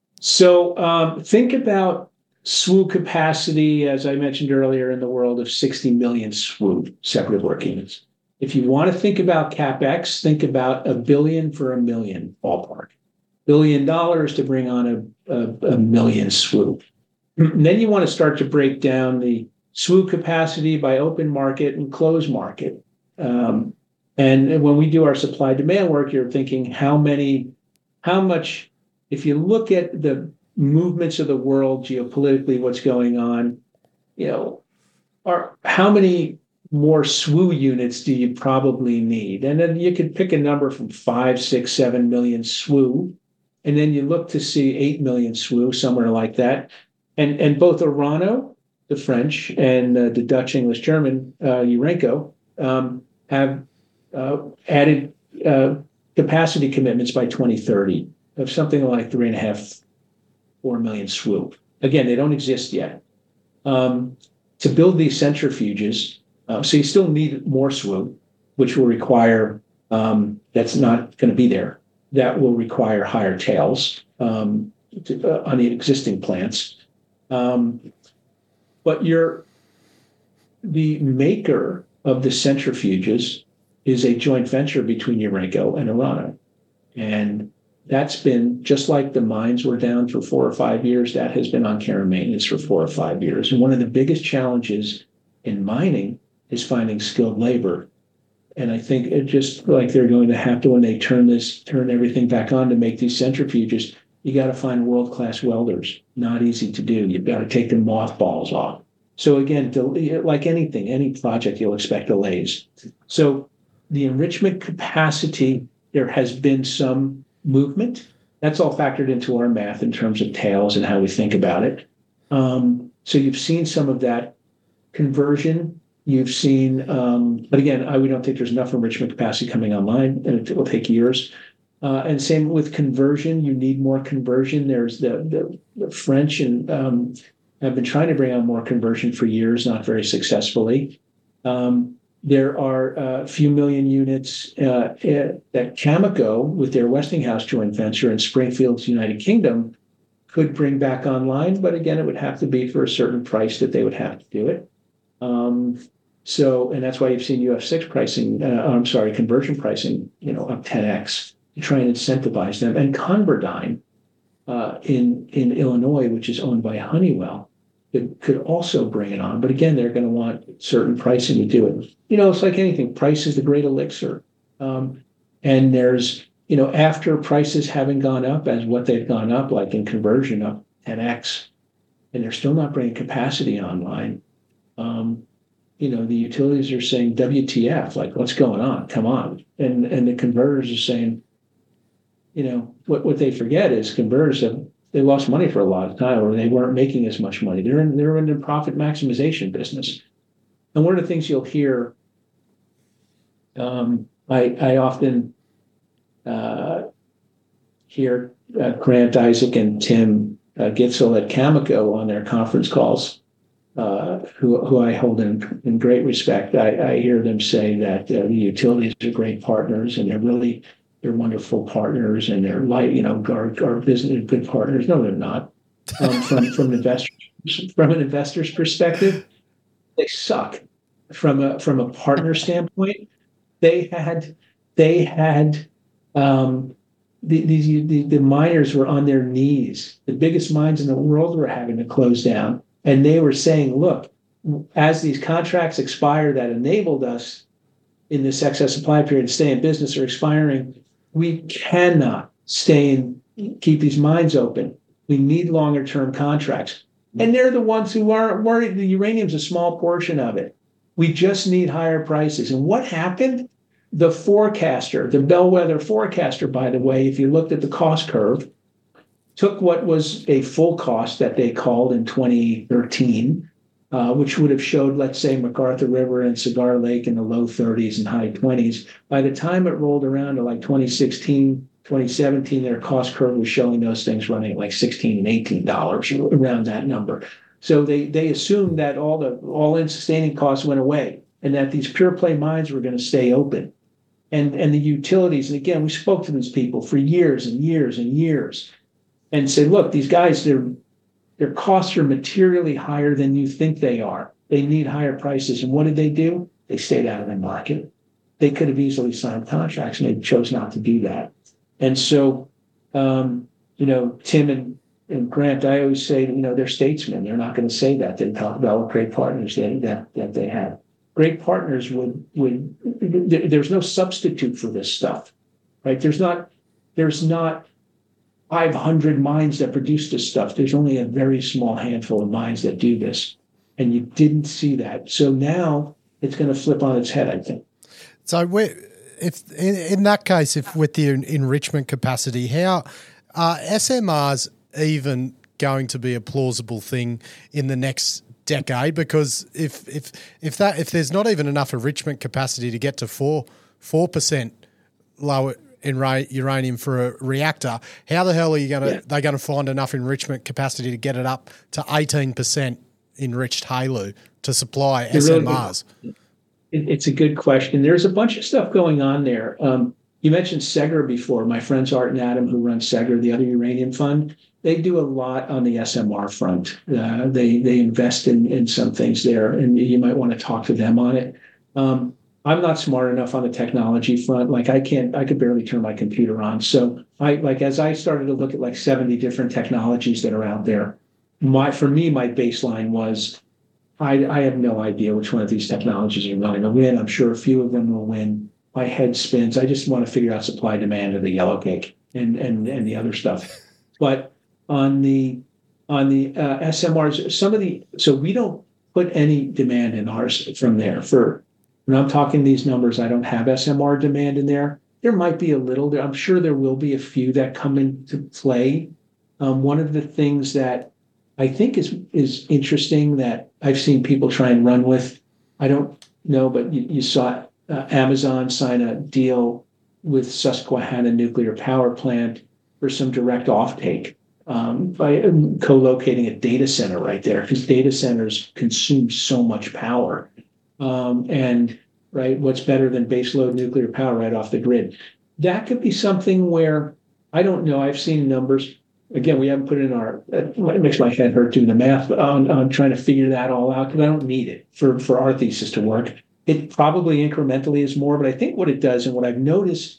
So um, think about S W U capacity, as I mentioned earlier, in the world of sixty million S W U, separate work units. If you want to think about CapEx, think about a billion for a million ballpark. Billion dollars to bring on a, a, a million S W U. And then you want to start to break down the S W U capacity by open market and closed market. Um, And when we do our supply demand work, you're thinking how many, how much, if you look at the movements of the world geopolitically, what's going on, you know, are how many more S W U units do you probably need? And then you could pick a number from five, six, seven million S W U. And then you look to see eight million S W U, somewhere like that. And, and both Orano, the French, and uh, the Dutch, English, German, uh, Urenco, um, have Uh, added uh, capacity commitments by twenty thirty of something like three and a half, four million S W U. Again, they don't exist yet. Um, to build these centrifuges, uh, so you still need more S W U, which will require, um, that's not going to be there. That will require higher tails um, to, uh, on the existing plants. Um, but you're, the maker of the centrifuges is a joint venture between Urenco and Orano. And that's been, just like the mines were down for four or five years, that has been on care and maintenance for four or five years. And one of the biggest challenges in mining is finding skilled labor. And I think it just like they're going to have to, when they turn this, turn everything back on to make these centrifuges, you got to find world-class welders. Not easy to do. You've got to take the mothballs off. So again, like anything, any project, you'll expect delays. So the enrichment capacity, there has been some movement. That's all factored into our math in terms of tails and how we think about it. Um, so you've seen some of that conversion. You've seen, um, but again, I, we don't think there's enough enrichment capacity coming online, and it will take years. Uh, and same with conversion. You need more conversion. There's the, the, the French and um, have been trying to bring on more conversion for years, not very successfully. Um, There are a few million units uh, that Cameco, with their Westinghouse joint venture in Springfields, United Kingdom, could bring back online. But again, it would have to be for a certain price that they would have to do it. Um, so, and that's why you've seen U F six pricing, uh, I'm sorry, conversion pricing, you know, up ten x to try and incentivize them. And Converdyne uh, in, in Illinois, which is owned by Honeywell, Could, could also bring it on. But again, they're going to want certain pricing to do it. You know, it's like anything. Price is the great elixir. Um, and there's, you know, after prices having gone up as what they've gone up, like in conversion up ten x, and they're still not bringing capacity online. Um, you know, the utilities are saying W T F, like, what's going on? Come on. And and the converters are saying, you know, what, what they forget is converters have, they lost money for a lot of time, or they weren't making as much money. They're in, they're in the profit maximization business. And one of the things you'll hear, um, I, I often uh, hear uh, Grant Isaac and Tim uh, Gitzel at Cameco on their conference calls, uh, who, who I hold in, in great respect. I, I hear them say that uh, the utilities are great partners, and they're really, they're wonderful partners, and they're like, you know, our, our business good partners. No, they're not. Um, from from investors, from an investor's perspective, they suck. From a from a partner standpoint, they had they had um, the, these the, the miners were on their knees. The biggest mines in the world were having to close down, and they were saying, "Look, as these contracts expire that enabled us in this excess supply period to stay in business are expiring, we cannot stay and keep these mines open. We need longer term contracts." And they're the ones who aren't worried. The uranium's a small portion of it. We just need higher prices. And what happened? The forecaster, the bellwether forecaster, by the way, if you looked at the cost curve, took what was a full cost that they called in twenty thirteen, uh, which would have showed, let's say, McArthur River and Cigar Lake in the low thirties and high twenties. By the time it rolled around to like twenty sixteen, twenty seventeen, their cost curve was showing those things running at like sixteen and eighteen dollars, around that number. So they they assumed that all the all-in sustaining costs went away, and that these pure play mines were going to stay open. And and the utilities, and again, we spoke to these people for years and years and years, and said, look, these guys, their their costs are materially higher than you think they are. They need higher prices. And what did they do? They stayed out of the market. They could have easily signed contracts, and they chose not to do that. And so, um, you know, Tim and And Grant, I always say, you know, they're statesmen. They're not going to say that. They talk about what great partners they, that that they have. Great partners would would. There's no substitute for this stuff, right? There's not. There's not five hundred mines that produce this stuff. There's only a very small handful of mines that do this, and you didn't see that. So now it's going to flip on its head, I think. So, if in, in that case, if with the enrichment capacity, how are S M Rs even going to be a plausible thing in the next decade? Because if if if that if there's not even enough enrichment capacity to get to four four percent lower in uranium for a reactor, how the hell are you going to? Yeah. They're going to find enough enrichment capacity to get it up to eighteen percent enriched HALEU to supply it S M Rs? Really, it, it's a good question. There's a bunch of stuff going on there. Um, you mentioned Segra before. My friends Art and Adam, who run Segra, the other uranium fund, they do a lot on the S M R front. Uh, they they invest in in some things there, and you might want to talk to them on it. Um, I'm not smart enough on the technology front. Like I can't, I could barely turn my computer on. So I like as I started to look at like seventy different technologies that are out there. My for me, my baseline was I I have no idea which one of these technologies are going to win. I'm sure a few of them will win. My head spins. I just want to figure out supply demand of the yellow cake and and and the other stuff, but. On the on the uh, S M Rs, some of the so we don't put any demand in ours from there. For when I'm talking these numbers, I don't have S M R demand in there. There might be a little there. I'm sure there will be a few that come into play. Um, one of the things that I think is is interesting that I've seen people try and run with. I don't know, but you, you saw uh, Amazon sign a deal with Susquehanna Nuclear Power Plant for some direct offtake. Um, by co-locating a data center right there, because data centers consume so much power. Um, and right, what's better than baseload nuclear power right off the grid? That could be something where, I don't know, I've seen numbers. Again, we haven't put it in our, it makes my head hurt doing the math on, on trying to figure that all out, because I don't need it for, for our thesis to work. It probably incrementally is more, but I think what it does, and what I've noticed,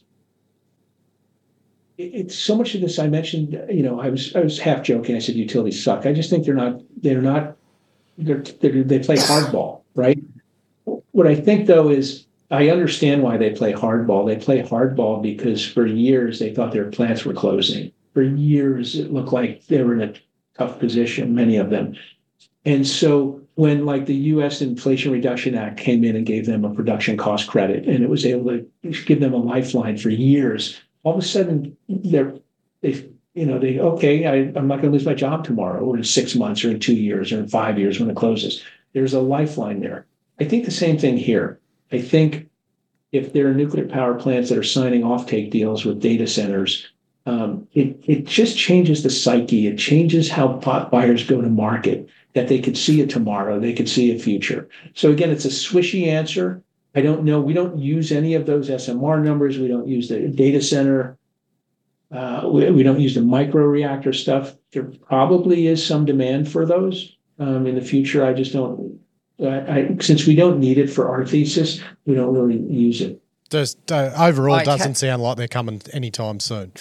it's so much of this I mentioned, you know, I was I was half joking. I said utilities suck. I just think they're not, they're not, they're, they're, they play hardball, right? What I think, though, is I understand why they play hardball. They play hardball because for years they thought their plants were closing. For years it looked like they were in a tough position, many of them. And so when like the U S Inflation Reduction Act came in and gave them a production cost credit, and it was able to give them a lifeline for years, all of a sudden they're they you know they okay I, I'm not going to lose my job tomorrow or in six months or in two years or in five years when it closes. There's a lifeline there. I think the same thing here. I think if there are nuclear power plants that are signing offtake deals with data centers, um, it it just changes the psyche. It changes how buyers go to market. That they could see it tomorrow, they could see a future. So again, it's a swishy answer. I don't know. We don't use any of those S M R numbers. We don't use the data center. Uh, we, we don't use the micro reactor stuff. There probably is some demand for those um, in the future. I just don't. Uh, I, since we don't need it for our thesis, we don't really use it. Just uh, overall, I doesn't can- sound like they're coming anytime soon.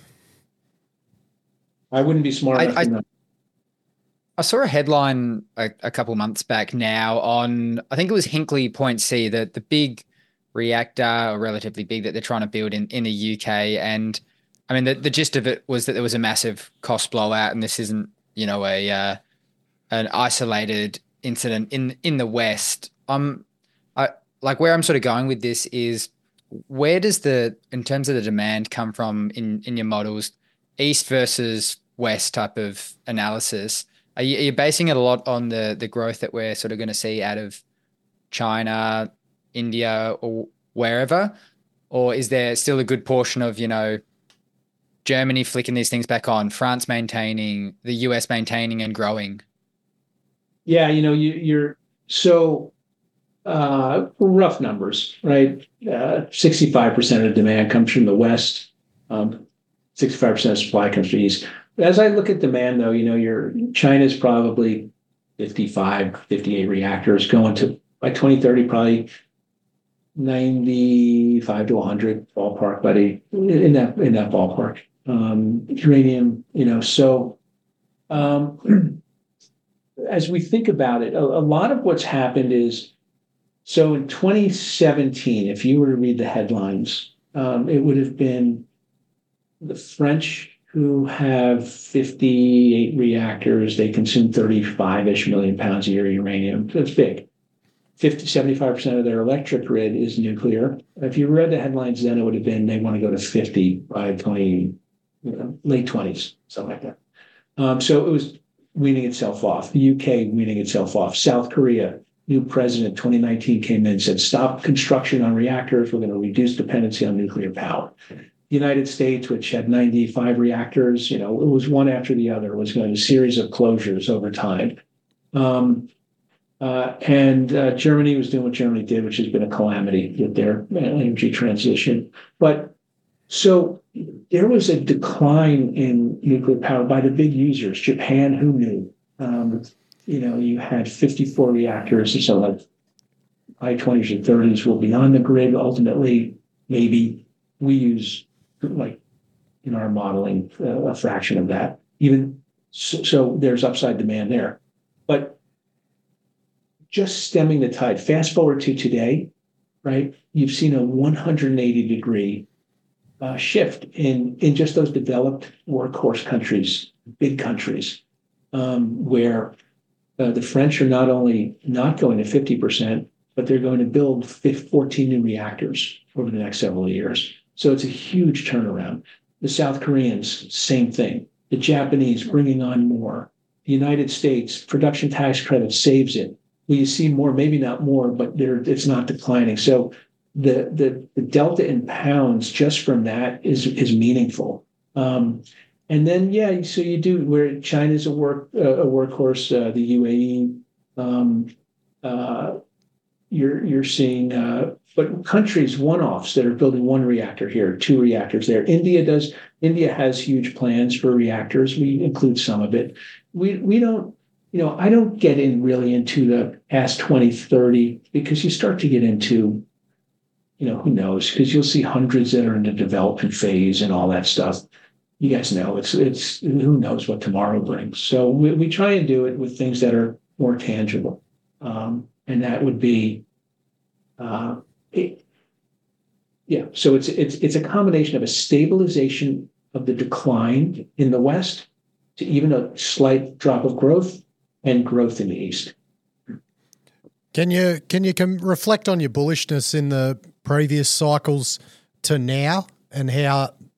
I wouldn't be smart I- enough I- to know. I saw a headline a, a couple months back now on, I think it was Hinkley Point C, the, the big reactor, or relatively big, that they're trying to build in, in the U K. And I mean, the, the gist of it was that there was a massive cost blowout, and this isn't, you know, a uh, an isolated incident in in the West. Um, I like where I'm sort of going with this is, where does the, in terms of the demand, come from in in your models, East versus West type of analysis? Are you, are you basing it a lot on the the growth that we're sort of going to see out of China, India, or wherever? Or is there still a good portion of, you know, Germany flicking these things back on, France maintaining, the U S maintaining and growing? Yeah, you know, you, you're so uh, rough numbers, right? Uh, sixty-five percent of demand comes from the West. Um, sixty-five percent of supply comes from the East. As I look at demand, though, you know, your China's probably fifty-five, fifty-eight reactors going to, by twenty thirty, probably ninety-five to one hundred ballpark, buddy, in that in that ballpark. Um, uranium, you know, so um, as we think about it, a, a lot of what's happened is, so in twenty seventeen, if you were to read the headlines, um, it would have been the French, who have fifty-eight reactors. They consume thirty-five-ish million pounds a year of uranium. That's big. fifty, seventy-five percent of their electric grid is nuclear. If you read the headlines then, it would have been they want to go to fifty by twenty, you know, late twenties, something like that. Um, so it was weaning itself off. The U K weaning itself off. South Korea, new president, twenty nineteen came in and said, stop construction on reactors. We're going to reduce dependency on nuclear power. The United States, which had ninety-five reactors, you know, it was one after the other, was going to a series of closures over time. Um, uh, and uh, Germany was doing what Germany did, which has been a calamity with their energy transition. But so there was a decline in nuclear power by the big users. Japan, who knew? Um, you know, you had fifty-four reactors, and so like high twenties or thirties will be on the grid ultimately. Maybe we use, like in our modeling, uh, a fraction of that. Even so, so, there's upside demand there. But just stemming the tide. Fast forward to today, right? You've seen a one hundred eighty degree uh, shift in in just those developed workhorse countries, big countries, um, where uh, the French are not only not going to fifty percent, but they're going to build fourteen new reactors over the next several years. So it's a huge turnaround. The South Koreans, same thing. The Japanese bringing on more. The United States, production tax credit saves it. Will you see more? Maybe not more, but there, it's not declining. So the, the, the delta in pounds just from that is, is meaningful. Um, and then, yeah, so you do, where China's a work uh, a workhorse, uh, the U A E, um, uh, you're you're seeing, uh, but countries one-offs that are building one reactor here, two reactors there. India does. India has huge plans for reactors. We include some of it. We we don't, you know, I don't get in really into the past twenty thirty, because you start to get into, you know, who knows? Because you'll see hundreds that are in the development phase and all that stuff. You guys know it's it's who knows what tomorrow brings. So we, we try and do it with things that are more tangible. Um, And that would be, uh, it, yeah. So it's it's it's a combination of a stabilization of the decline in the West to even a slight drop of growth and growth in the East. Can you can you can reflect on your bullishness in the previous cycles to now, and how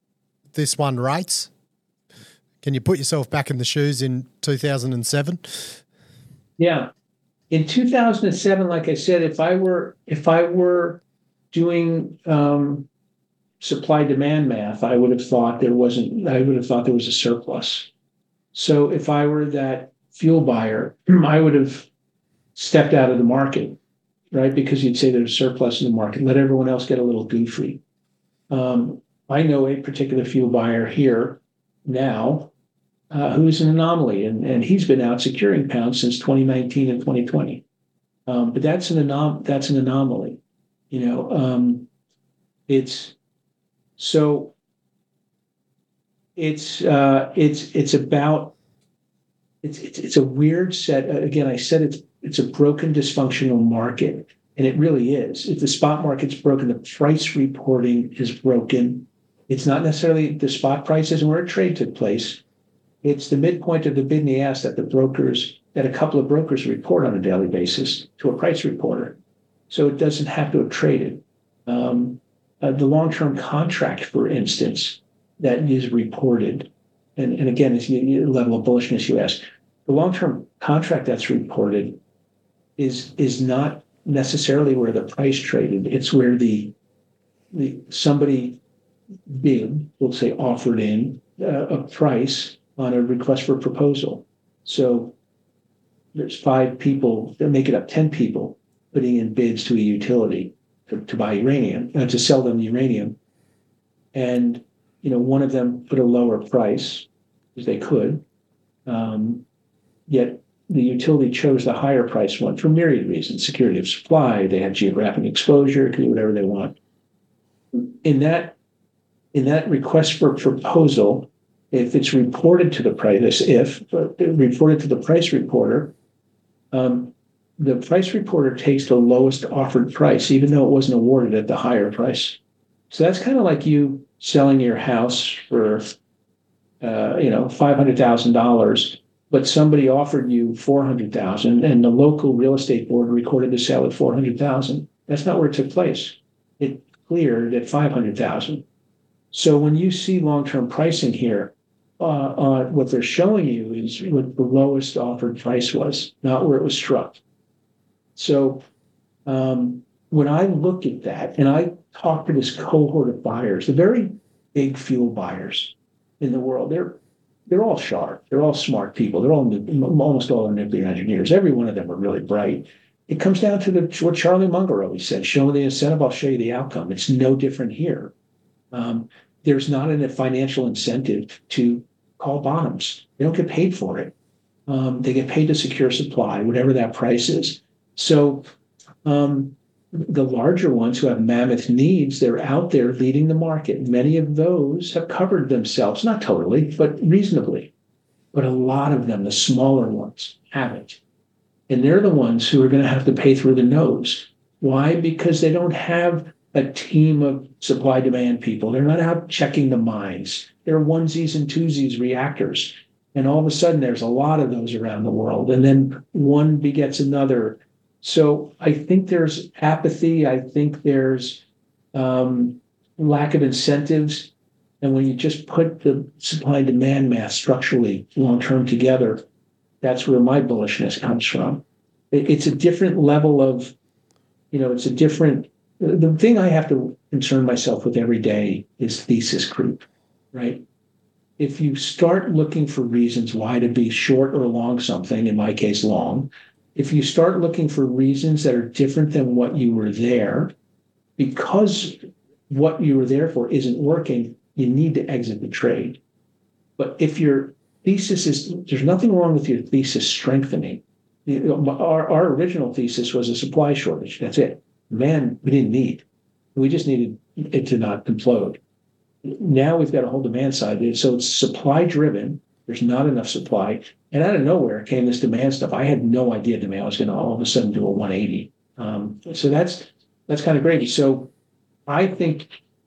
this one rates? Can you put yourself back in the shoes in two thousand seven? Yeah. In two thousand seven, like I said, if I were if I were doing um, supply demand math, I would have thought there wasn't. I would have thought there was a surplus. So if I were that fuel buyer, I would have stepped out of the market, right? Because you'd say there's a surplus in the market. Let everyone else get a little goofy. Um, I know a particular fuel buyer here now uh, who's an anomaly, and, and he's been out securing pounds since twenty nineteen and twenty twenty. Um, but that's an anom- that's an anomaly, you know. Um, it's so it's uh, it's it's about it's it's it's a weird set. Again, I said it's it's a broken, dysfunctional market, and it really is. If the spot market's broken, the price reporting is broken. It's not necessarily the spot prices and where a trade took place. It's the midpoint of the bid and the ask that the brokers, that a couple of brokers report on a daily basis to a price reporter. So it doesn't have to have traded. Um, uh, the long-term contract, for instance, that is reported, and, and again, it's the level of bullishness you ask. The long-term contract that's reported is is not necessarily where the price traded. It's where the the somebody bid, we'll say, offered in uh, a price on a request for proposal. So there's five people, they make it up ten people putting in bids to a utility to, to buy uranium, uh, to sell them uranium. And, you know, one of them put a lower price because they could, um, yet the utility chose the higher price one for myriad reasons: security of supply, they had geographic exposure, can do whatever they want. In that, in that request for proposal, if it's reported to the price, if uh, reported to the price reporter, um, the price reporter takes the lowest offered price, even though it wasn't awarded at the higher price. So that's kind of like you selling your house for, uh, you know, five hundred thousand dollars, but somebody offered you four hundred thousand dollars, and the local real estate board recorded the sale at four hundred thousand dollars. That's not where it took place. It cleared at five hundred thousand dollars. So when you see long-term pricing here, uh, uh, what they're showing you is what the lowest offered price was, not where it was struck. So um, when I look at that, and I talk to this cohort of buyers, the very big fuel buyers in the world, they're they're all sharp, they're all smart people, they're all almost all are nuclear engineers. Every one of them are really bright. It comes down to the, what Charlie Munger always said: show me the incentive, I'll show you the outcome. It's no different here. Um, there's not a financial incentive to call bottoms. They don't get paid for it. Um, they get paid to secure supply, whatever that price is. So um, the larger ones who have mammoth needs, they're out there leading the market. Many of those have covered themselves, not totally, but reasonably. But a lot of them, the smaller ones, haven't. And they're the ones who are going to have to pay through the nose. Why? Because they don't have a team of supply demand people. They're not out checking the mines. They're onesies and twosies reactors. And all of a sudden, there's a lot of those around the world. And then one begets another. So I think there's apathy. I think there's um, lack of incentives. And when you just put the supply and demand math structurally long-term together, that's where my bullishness comes from. It's a different level of, you know, it's a different, the thing I have to concern myself with every day is thesis creep, right? If you start looking for reasons why to be short or long something, in my case, long, if you start looking for reasons that are different than what you were there, because what you were there for isn't working, you need to exit the trade. But if your thesis is, there's nothing wrong with your thesis strengthening. Our, our original thesis was a supply shortage. That's it. Man, we didn't need. We just needed it to not implode. Now we've got a whole demand side. So it's supply driven. There's not enough supply. And out of nowhere came this demand stuff. I had no idea demand was going to all of a sudden do a one eighty. Um, so that's that's kind of gravy. So I think,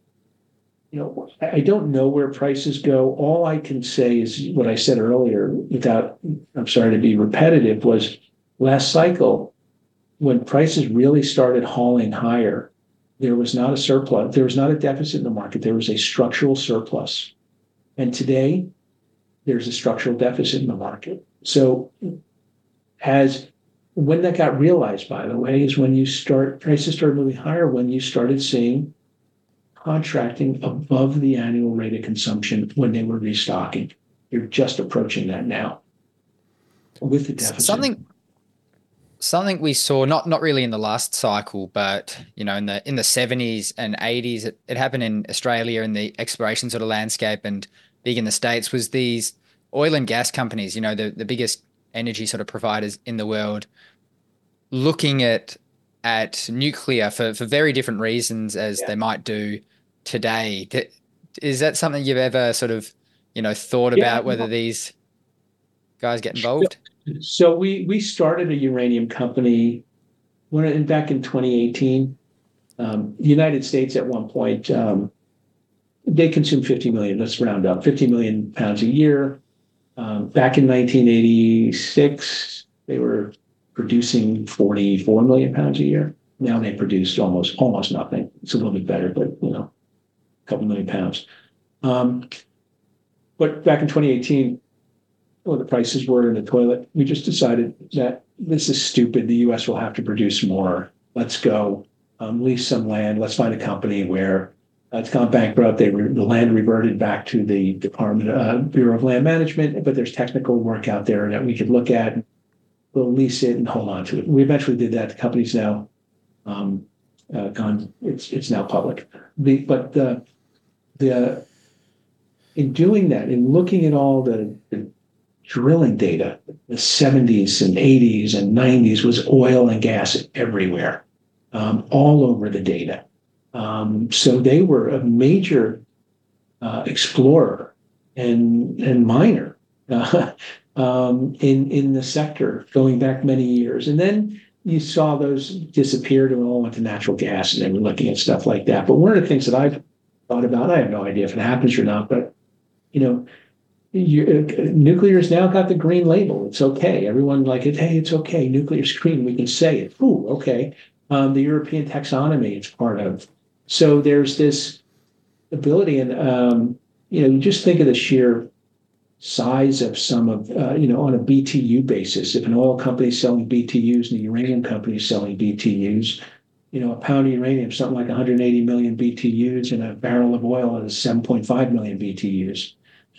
you know, I don't know where prices go. All I can say is what I said earlier, without, I'm sorry to be repetitive, was last cycle, when prices really started hauling higher, there was not a surplus. There was not a deficit in the market. There was a structural surplus. And today, there's a structural deficit in the market. So as when that got realized, by the way, is when you start prices started moving higher, when you started seeing contracting above the annual rate of consumption when they were restocking. You're just approaching that now with the deficit. Something something we saw, not not really in the last cycle, but you know, in the in the seventies and eighties, it, it happened in Australia in the exploration sort of landscape and big in the States, was these oil and gas companies, you know, the, the biggest energy sort of providers in the world, looking at at nuclear for, for very different reasons as yeah. they might do today. Is that something you've ever sort of, you know, thought yeah, about whether these guys get involved? So we we started a uranium company when back in twenty eighteen. Um, the United States at one point, um, they consumed fifty million, let's round up, fifty million pounds a year. Um, back in nineteen eighty-six, they were producing forty-four million pounds a year. Now they produce almost almost nothing. It's a little bit better, but you know, a couple million pounds. Um, but back in twenty eighteen, well, the prices were in the toilet. We just decided that this is stupid. The U S will have to produce more. Let's go um, lease some land. Let's find a company where uh, it's gone bankrupt. They re- the land reverted back to the Department uh, Bureau of Land Management, but there's technical work out there that we could look at. We'll lease it and hold on to it. We eventually did that. The company's now um, uh, gone. It's it's now public. The, but the the in doing that, in looking at all the, the drilling data, the seventies and eighties and nineties was oil and gas everywhere, um, all over the data. Um, so they were a major uh, explorer and and miner uh, um, in in the sector going back many years. And then you saw those disappeared and all went to natural gas, and they were looking at stuff like that. But one of the things that I've thought about, I have no idea if it happens or not, but you know, you, uh, nuclear's now got the green label. It's okay. Everyone like it. Hey, it's okay. Nuclear's green. We can say it. Ooh, okay. Um, the European taxonomy it's part of. So there's this ability, and um, you know, you just think of the sheer size of some of, uh, you know, on a B T U basis. If an oil company is selling B T Us and a uranium company is selling B T Us, you know, a pound of uranium is something like one hundred eighty million B T Us, and a barrel of oil is seven point five million B T Us.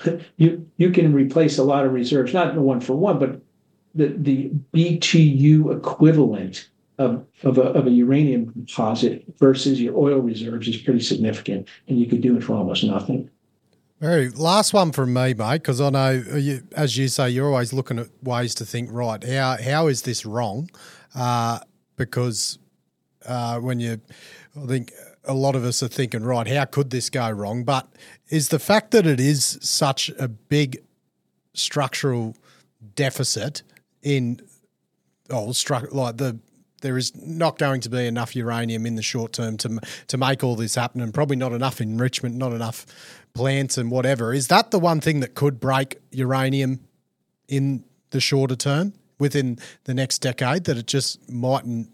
You you can replace a lot of reserves, not one for one, but the, the B T U equivalent of, of, a, of a uranium deposit versus your oil reserves is pretty significant, and you could do it for almost nothing. Very last one from me, mate, because I know, you, as you say, you're always looking at ways to think, right, how how is this wrong? Uh, because uh, when you, I think a lot of us are thinking, right, how could this go wrong? But is the fact that it is such a big structural deficit in, oh, stru- like the, there is not going to be enough uranium in the short term to to make all this happen, and probably not enough enrichment, not enough plants and whatever. Is that the one thing that could break uranium in the shorter term, within the next decade, that it just mightn't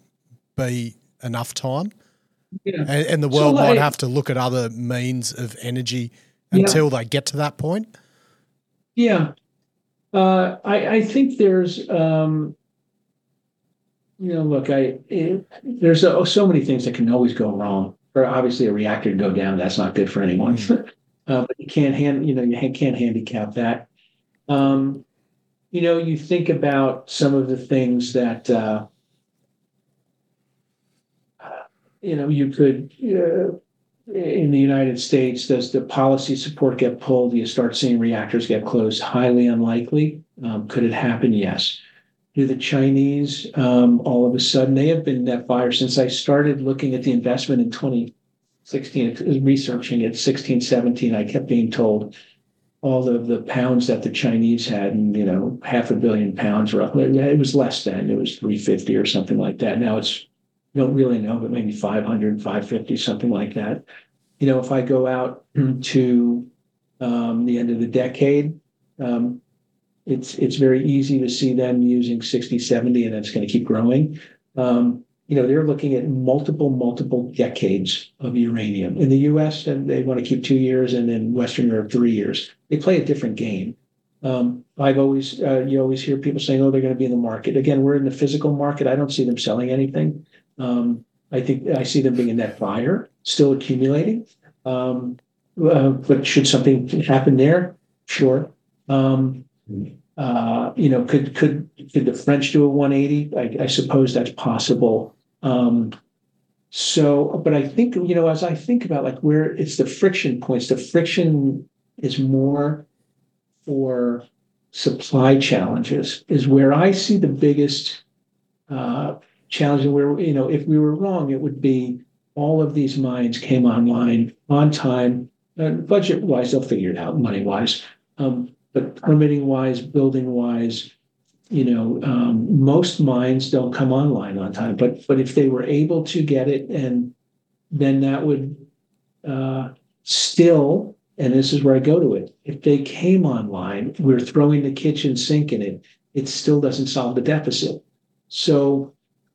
be enough time? Yeah. And, and the world so like, might have to look at other means of energy until yeah. they get to that point? Yeah. Uh, I, I think there's, um, you know, look, I it, there's a, so many things that can always go wrong. Or obviously a reactor go down, that's not good for anyone. Mm. uh, but you can't hand, you know, you can't handicap that. Um, you know, you think about some of the things that, uh, you know, you could, uh, in the United States, does the policy support get pulled? You start seeing reactors get closed? Highly unlikely. Um, could it happen? Yes. Do the Chinese, um, all of a sudden, they have been net buyers since I started looking at the investment in twenty sixteen, researching it, sixteen, seventeen, I kept being told all of the pounds that the Chinese had, and, you know, half a billion pounds, roughly. It was less then. It was three fifty or something like that. Now it's, you don't really know, but maybe five hundred, five fifty, something like that. You know, if I go out to um, the end of the decade, um, it's it's very easy to see them using sixty, seventy, and it's going to keep growing. Um, you know, they're looking at multiple, multiple decades of uranium. In the U S, and they want to keep two years, and in Western Europe, three years. They play a different game. Um, I've always, uh, you always hear people saying, "Oh, they're going to be in the market." Again, we're in the physical market. I don't see them selling anything. Um, I think I see them being a net buyer, still accumulating. Um, uh, but should something happen there, sure. Um, uh, you know, could could could the French do a one eighty? I, I suppose that's possible. Um, so, but I think, you know, as I think about like where it's the friction points, the friction is more for supply challenges, is where I see the biggest uh, challenge. And where, you know, if we were wrong, it would be all of these mines came online on time, uh, budget wise, they'll figure it out, money wise, um, but permitting wise, building wise, you know, um, most mines don't come online on time. But but if they were able to get it, and then that would uh, still. And this is where I go to it. If they came online, we're throwing the kitchen sink in it. It still doesn't solve the deficit. So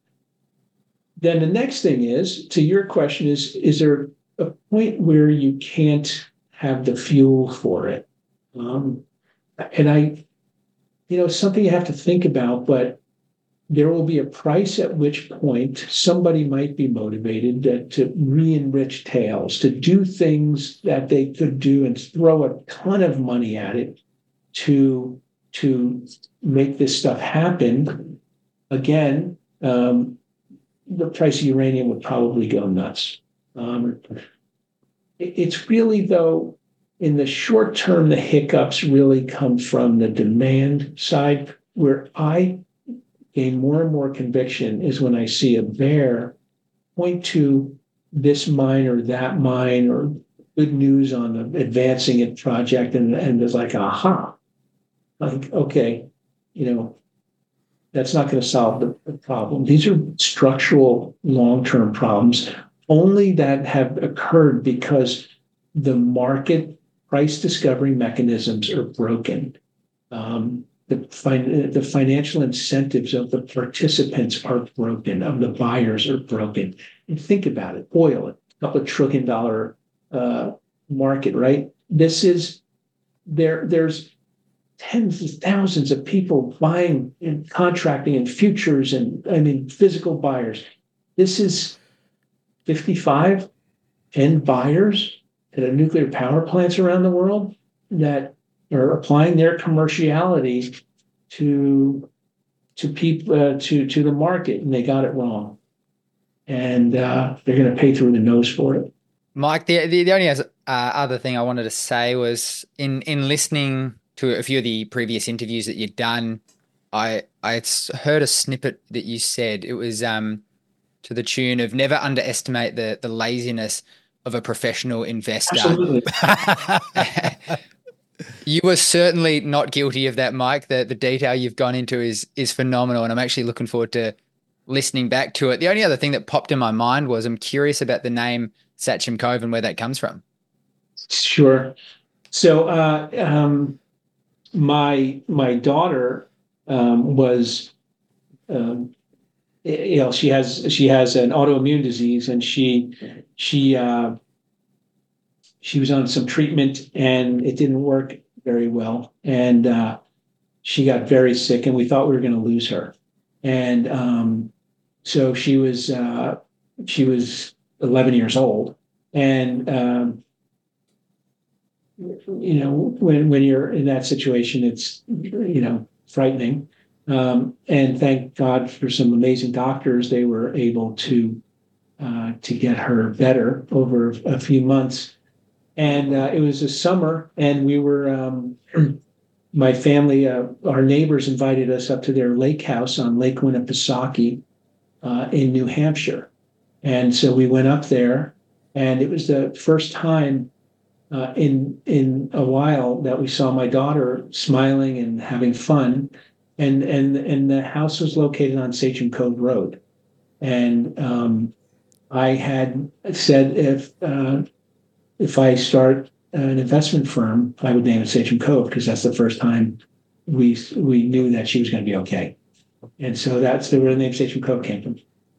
then the next thing is, to your question, is, is there a point where you can't have the fuel for it? Um, and I, you know, it's something you have to think about, but there will be a price at which point somebody might be motivated to, to re-enrich tails, to do things that they could do and throw a ton of money at it to, to make this stuff happen. Again, um, the price of uranium would probably go nuts. Um, it, it's really, though, in the short term, the hiccups really come from the demand side, where I gain more and more conviction is when I see a bear point to this mine or that mine or good news on the advancing it project, and, and there's like, aha, like, okay, you know, that's not going to solve the, the problem. These are structural long-term problems only that have occurred because the market price discovery mechanisms are broken. Um, The, fin- the financial incentives of the participants are broken, of the buyers are broken. And think about it, oil, a couple of trillion dollar uh, market, right? This is, there. there's tens of thousands of people buying and contracting and futures and, I mean, physical buyers. This is fifty-five end buyers at nuclear power plants around the world that are applying their commerciality to to people uh, to to the market, and they got it wrong, and uh, they're going to pay through the nose for it. Mike, the the, the only uh, other thing I wanted to say was in in listening to a few of the previous interviews that you'd done, I I heard a snippet that you said. It was um to the tune of "Never underestimate the the laziness of a professional investor." Absolutely. You were certainly not guilty of that, Mike. The the detail you've gone into is is phenomenal, and I'm actually looking forward to listening back to it. The only other thing that popped in my mind was I'm curious about the name Sachem Cove and where that comes from. Sure. So uh, um, my my daughter um, was, um, you know, she has she has an autoimmune disease, and she she. Uh, She was on some treatment and it didn't work very well. And uh, she got very sick, and we thought we were going to lose her. And um, so she was uh, she was eleven years old. And, um, you know, when, when you're in that situation, it's, you know, frightening. Um, and thank God for some amazing doctors. They were able to uh, to get her better over a few months. And uh, it was a summer, and we were, um, my family, uh, our neighbors invited us up to their lake house on Lake Winnipesaukee uh, in New Hampshire. And so we went up there, and it was the first time uh, in in a while that we saw my daughter smiling and having fun. And and and the house was located on Sachem Cove Road. And um, I had said if uh, if I start an investment firm, I would name it Sachem Cove, because that's the first time we we knew that she was going to be okay. And so that's the where the name Sachem Cove came from.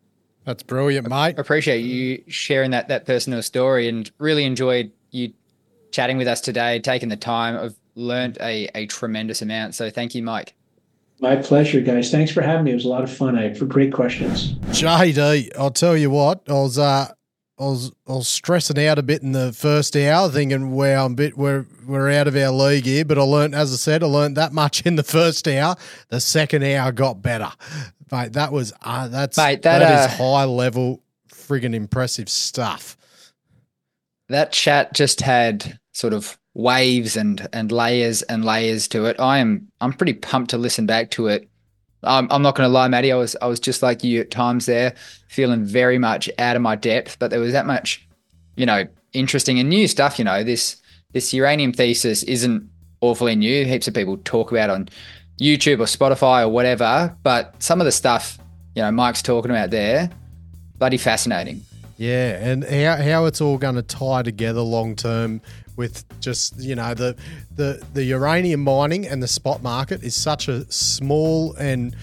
That's brilliant, mate. Appreciate you sharing that that personal story, and really enjoyed you chatting with us today, taking the time. I've learned a, a tremendous amount. So thank you, Mike. My pleasure, guys. Thanks for having me. It was a lot of fun. I for great questions. J D, I'll tell you what, I was uh I was I was stressing out a bit in the first hour, thinking, wow, I'm a bit we're we're out of our league here. But I learned, as I said, I learned that much in the first hour. The second hour got better. Mate, that was uh, that's Mate, that, that is uh, high level, friggin' impressive stuff. That chat just had sort of waves and and layers and layers to it. I am I'm pretty pumped to listen back to it. I'm I'm not going to lie, Matty. I was I was just like you at times there, feeling very much out of my depth. But there was that much, you know, interesting and new stuff. You know, this this uranium thesis isn't awfully new. Heaps of people talk about it on YouTube or Spotify or whatever. But some of the stuff, you know, Mike's talking about there, bloody fascinating. Yeah, and how how it's all going to tie together long term with just, you know, the the the uranium mining and the spot market is such a small and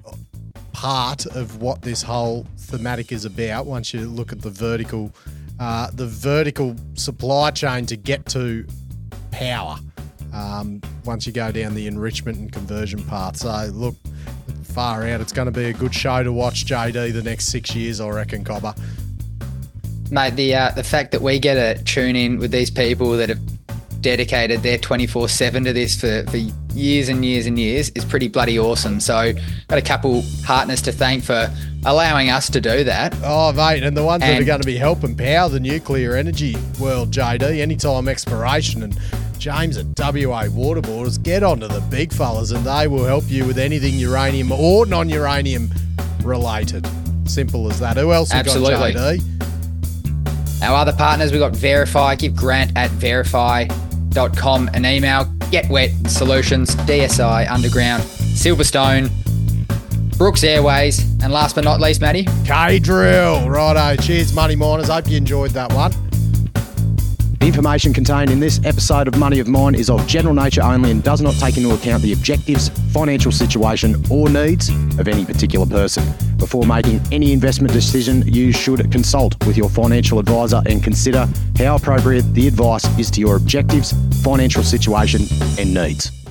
part of what this whole thematic is about. Once you look at the vertical uh, the vertical supply chain to get to power, um, once you go down the enrichment and conversion path. So look, far out. It's going to be a good show to watch, J D, the next six years, I reckon, Cobber. Mate, the uh, the fact that we get to tune in with these people that have dedicated their twenty-four seven to this for, for years and years and years is pretty bloody awesome. So got a couple partners to thank for allowing us to do that. Oh, mate, and the ones and, that are going to be helping power the nuclear energy world, J D, anytime exploration, and James at W A Waterboarders, get onto the big fellas and they will help you with anything uranium or non-uranium related. Simple as that. Who else we Absolutely. got, J D? Our other partners, we've got Verify. Give Grant at verify dot com an email. Get Wet Solutions, D S I Underground, Silverstone, Brooks Airways, and last but not least, Matty, K-Drill. Righto. Cheers, Money Miners. Hope you enjoyed that one. The information contained in this episode of Money of Mine is of general nature only and does not take into account the objectives, financial situation or needs of any particular person. Before making any investment decision, you should consult with your financial advisor and consider how appropriate the advice is to your objectives, financial situation and needs.